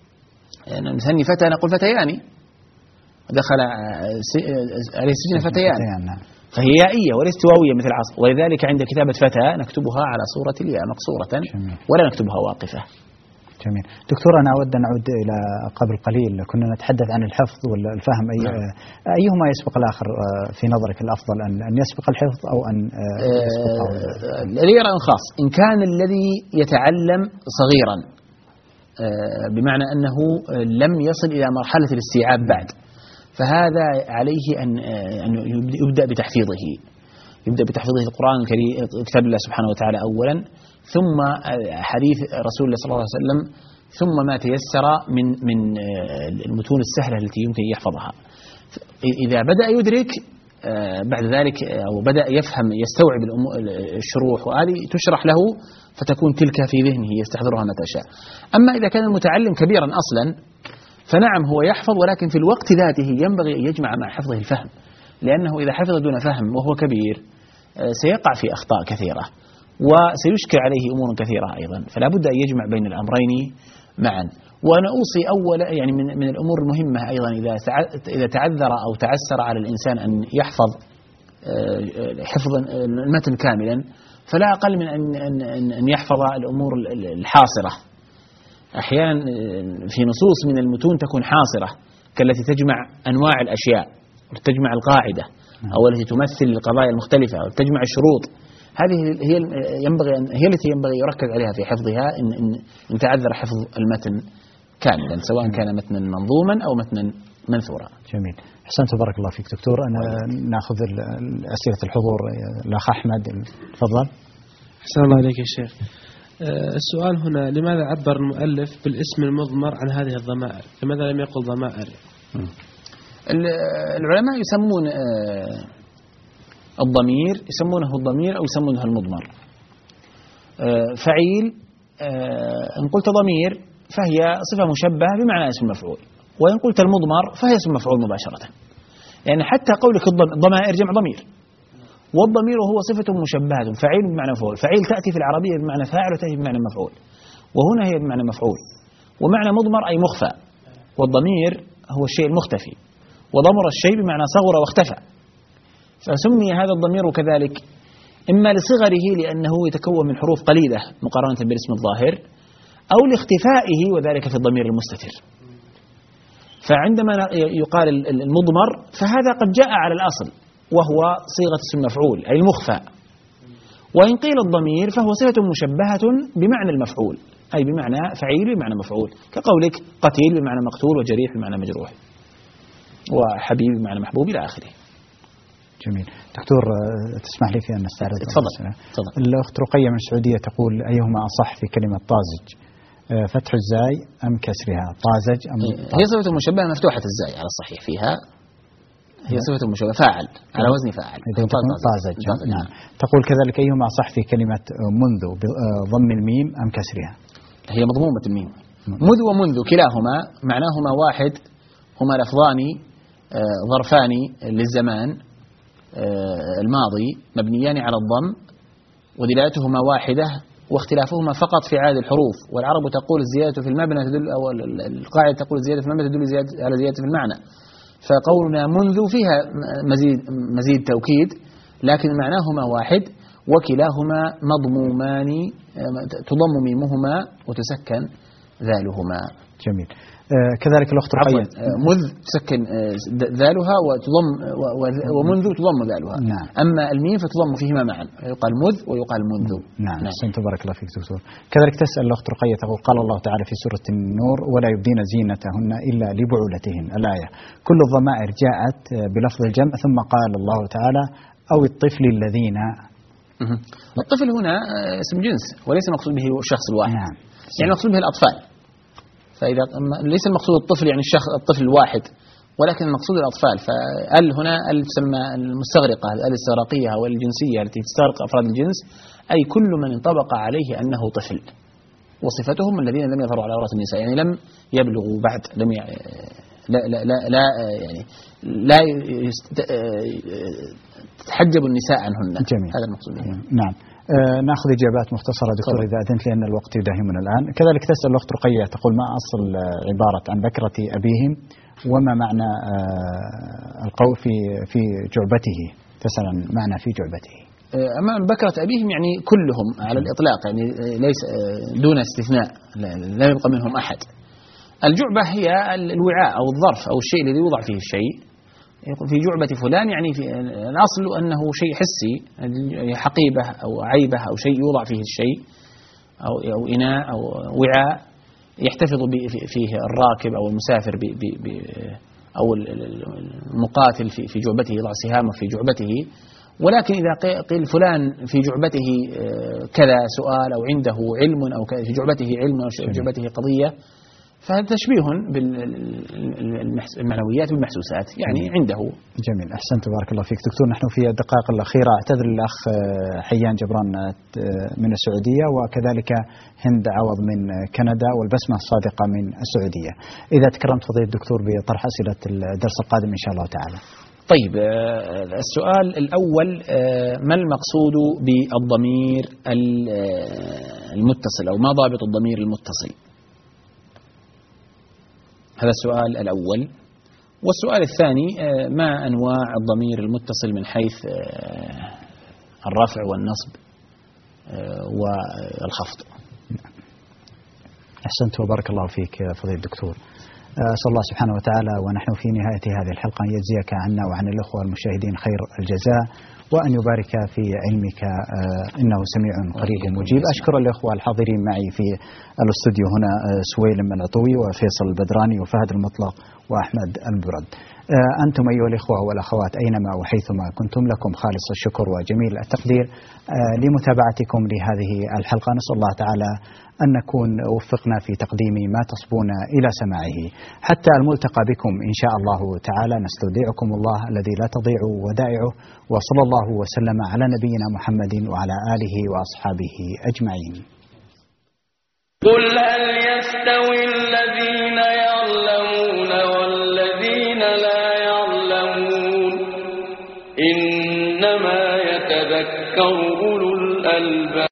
نسمي فتى نقول فتيان، دخل عليه السجن فتيان، فهي يائية وليست واوية مثل العصر. ولذلك عند كتابة فتى نكتبها على صورة الياء مقصورة ولا نكتبها واقفة. جميل. دكتور أنا أود أن أعود إلى قبل قليل، كنا نتحدث عن الحفظ والفهم، أي نعم. أيهما يسبق الآخر في نظرك؟ الأفضل أن يسبق الحفظ أو أن يسبق؟ لي رأي خاص. إن كان الذي يتعلم صغيرا بمعنى أنه لم يصل إلى مرحلة الاستيعاب بعد، فهذا عليه أن يبدأ بتحفيظه يبدأ بتحفيظه القرآن الكريم، كتاب الله سبحانه وتعالى أولا، ثم حديث رسول الله صلى الله عليه وسلم، ثم ما تيسر من من المتون السهلة التي يمكن يحفظها. إذا بدأ يدرك بعد ذلك أو بدأ يفهم يستوعب الشروح وهذه تشرح له فتكون تلك في ذهنه يستحضرها متى شاء. أما إذا كان المتعلم كبيرا أصلا فنعم هو يحفظ، ولكن في الوقت ذاته ينبغي أن يجمع مع حفظه الفهم، لأنه إذا حفظ دون فهم وهو كبير سيقع في أخطاء كثيرة وسيشكل عليه أمور كثيرة أيضا، فلا بد أن يجمع بين الأمرين معا. وأنا أوصي أول يعني من من الأمور المهمة أيضا إذا إذا تعذر أو تعسر على الإنسان أن يحفظ حفظ المتن كاملا، فلا أقل من أن أن أن يحفظ الأمور الحاصرة. أحيانا في نصوص من المتون تكون حاصرة كالتي تجمع أنواع الأشياء وتجمع القاعدة أو التي تمثل القضايا المختلفة وتجمع الشروط. هذه هي ينبغي أن هي التي ينبغي يركز عليها في حفظها إن إن, إن تعذر حفظ المتن كاملا، سواء كان متنا منظوما أو متنا منثورا. جميل. أحسنت، بارك الله فيك دكتور. أنا نأخذ أسئلة الحضور. الأخ أحمد تفضل. أحسن الله عليك يا شيخ. السؤال هنا: لماذا عبر المؤلف بالاسم المضمر عن هذه الضمائر؟ لماذا لم يقل ضمائر؟ العلماء يسمون الضمير يسمونه الضمير أو يسمونه المضمر. فعيل إن قلت ضمير فهي صفة مشبهة بمعنى اسم المفعول، وإن قلت المضمر فهي اسم المفعول مباشرة. يعني حتى قولك الضمائر جمع ضمير، والضمير هو صفة مشبهة، فعيل بمعنى مفعول. فعيل تأتي في العربية بمعنى فاعل وتأتي بمعنى مفعول، وهنا هي بمعنى مفعول. ومعنى مضمر أي مخفى، والضمير هو الشيء المختفي، وضمر الشيء بمعنى صغر واختفى. فسمي هذا الضمير كذلك إما لصغره لأنه يتكون من حروف قليلة مقارنة بالاسم الظاهر، أو لاختفائه وذلك في الضمير المستتر. فعندما يقال المضمر فهذا قد جاء على الأصل وهو صيغة اسم مفعول أي المخفى، وإن قيل الضمير فهو صفة مشبهة بمعنى المفعول أي بمعنى فعيل بمعنى مفعول، كقولك قتيل بمعنى مقتول، وجريح بمعنى مجروح، وحبيب بمعنى محبوب إلى آخره. جميل. دكتور تسمح لي في أن نستعرض؟ تفضل. الأخت رقية من السعودية تقول: أيهما أصح في كلمة طازج، فتح الزاي أم كسرها؟ طازج أم طازج؟ هي صفة مشبهة مفتوحة الزاي على الصحيح فيها، هي صفة مشبهة فاعل على وزن فاعل. طازج. نعم. تقول كذلك: أيهما أصح في كلمة منذ، بضم الميم أم كسرها؟ هي مضمومة الميم. مذ ومنذ كلاهما معناهما واحد، هما لفظان ظرفان للزمان الماضي مبنيان على الضم، ودلالتهما واحدة، واختلافهما فقط في عدد الحروف. والعرب تقول الزيادة في المبنى تدل، أو القاعدة تقول الزيادة في المبنى تدل على زيادة في المعنى. فقولنا منذ فيها مزيد مزيد توكيد، لكن معناهما واحد، وكلاهما مضمومان تضم ميمهما وتسكن ذالهما. جميل. آه كذلك الأخت رقية مذ تسكن ذالها وتضم، ومنذ تضم ذالها. نعم. أما الميم فتضم فيهما معا، يقال مذ ويقال منذ. نعم. أحسنت، بارك الله فيك دكتور. كذلك تسأل الأخت رقية تقول: قال الله تعالى في سورة النور: ولا يبدين زينتهن إلا لبعولتهن. الآية. كل الضمائر جاءت بلفظ الجمع، ثم قال الله تعالى: أو الطفل الذين. الطفل هنا اسم جنس وليس المقصود به الشخص الواحد. نعم. يعني المقصود به الأطفال. فإذا ليس المقصود الطفل يعني الشخص الطفل الواحد، ولكن المقصود الأطفال. فال هنا ال تسمى المستغرقة، ال الاستغراقية أو الجنسية التي تستغرق أفراد الجنس، أي كل من انطبق عليه أنه طفل، وصفتهم الذين لم يظهروا على عورات النساء، يعني لم يبلغوا بعد، لم ي... لا لا لا, لا يعني لا تتحجب النساء عنهن. جميل. هذا المقصود به. نعم. ناخذ إجابات مختصرة دكتور إذا أذنت، لأن الوقت يداهمنا الآن. كذلك تسأل الأخت رقية تقول ما أصل عبارة عن بكرة أبيهم وما معنى القول في في جعبته؟ تسأل عن معنى في جعبته. أما بكرة أبيهم يعني كلهم على الإطلاق، يعني ليس دون استثناء، لا يبقى منهم أحد. الجعبة هي الوعاء أو الظرف أو الشيء الذي يوضع فيه الشيء. في جعبة فلان يعني في الأصل أنه شيء حسي، حقيبة أو عيبة أو شيء يوضع فيه الشيء أو أو إناء أو وعاء يحتفظ فيه الراكب أو المسافر ب ب أو المقاتل في في جعبته، يضع سهامه في جعبته. ولكن إذا قيل فلان في جعبته كذا سؤال أو عنده علم أو في جعبته علم أو في جعبته قضية، فهذا تشبيه بالمعنويات والمحسوسات، يعني عنده. جميل، أحسنت، بارك الله فيك دكتور. نحن في الدقائق الأخيرة أعتذر للأخ حيان جبران من السعودية، وكذلك هند عوض من كندا، والبسمة الصادقة من السعودية. إذا تكرمت فضيلة الدكتور بطرح أسئلة الدرس القادم إن شاء الله تعالى. طيب، السؤال الأول، ما المقصود بالضمير المتصل أو ما ضابط الضمير المتصل؟ هذا السؤال الأول. والسؤال الثاني، ما أنواع الضمير المتصل من حيث الرفع والنصب والخفض؟ أحسنت وبارك الله فيك فضيلة الدكتور. أسأل الله سبحانه وتعالى ونحن في نهاية هذه الحلقة أن يجزيك عنا وعن الأخوة المشاهدين خير الجزاء، وأن يبارك في علمك إنه سميع قريب مجيب. أشكر الأخوة الحاضرين معي في الاستوديو هنا، سويلم العطوي وفيصل البدراني وفهد المطلق وأحمد البرد. أنتم أيها الإخوة والأخوات أينما وحيثما كنتم، لكم خالص الشكر وجميل التقدير لمتابعتكم لهذه الحلقة. نسأل الله تعالى أن نكون وفقنا في تقديم ما تصبون إلى سماعه. حتى الملتقى بكم إن شاء الله تعالى، نستودعكم الله الذي لا تضيع ودائعه، وصلى الله وسلم على نبينا محمد وعلى آله وأصحابه أجمعين. قل هل يستوي الذين يعلمون والذين لا يعلمون، إنما يتذكر أولو الألباب.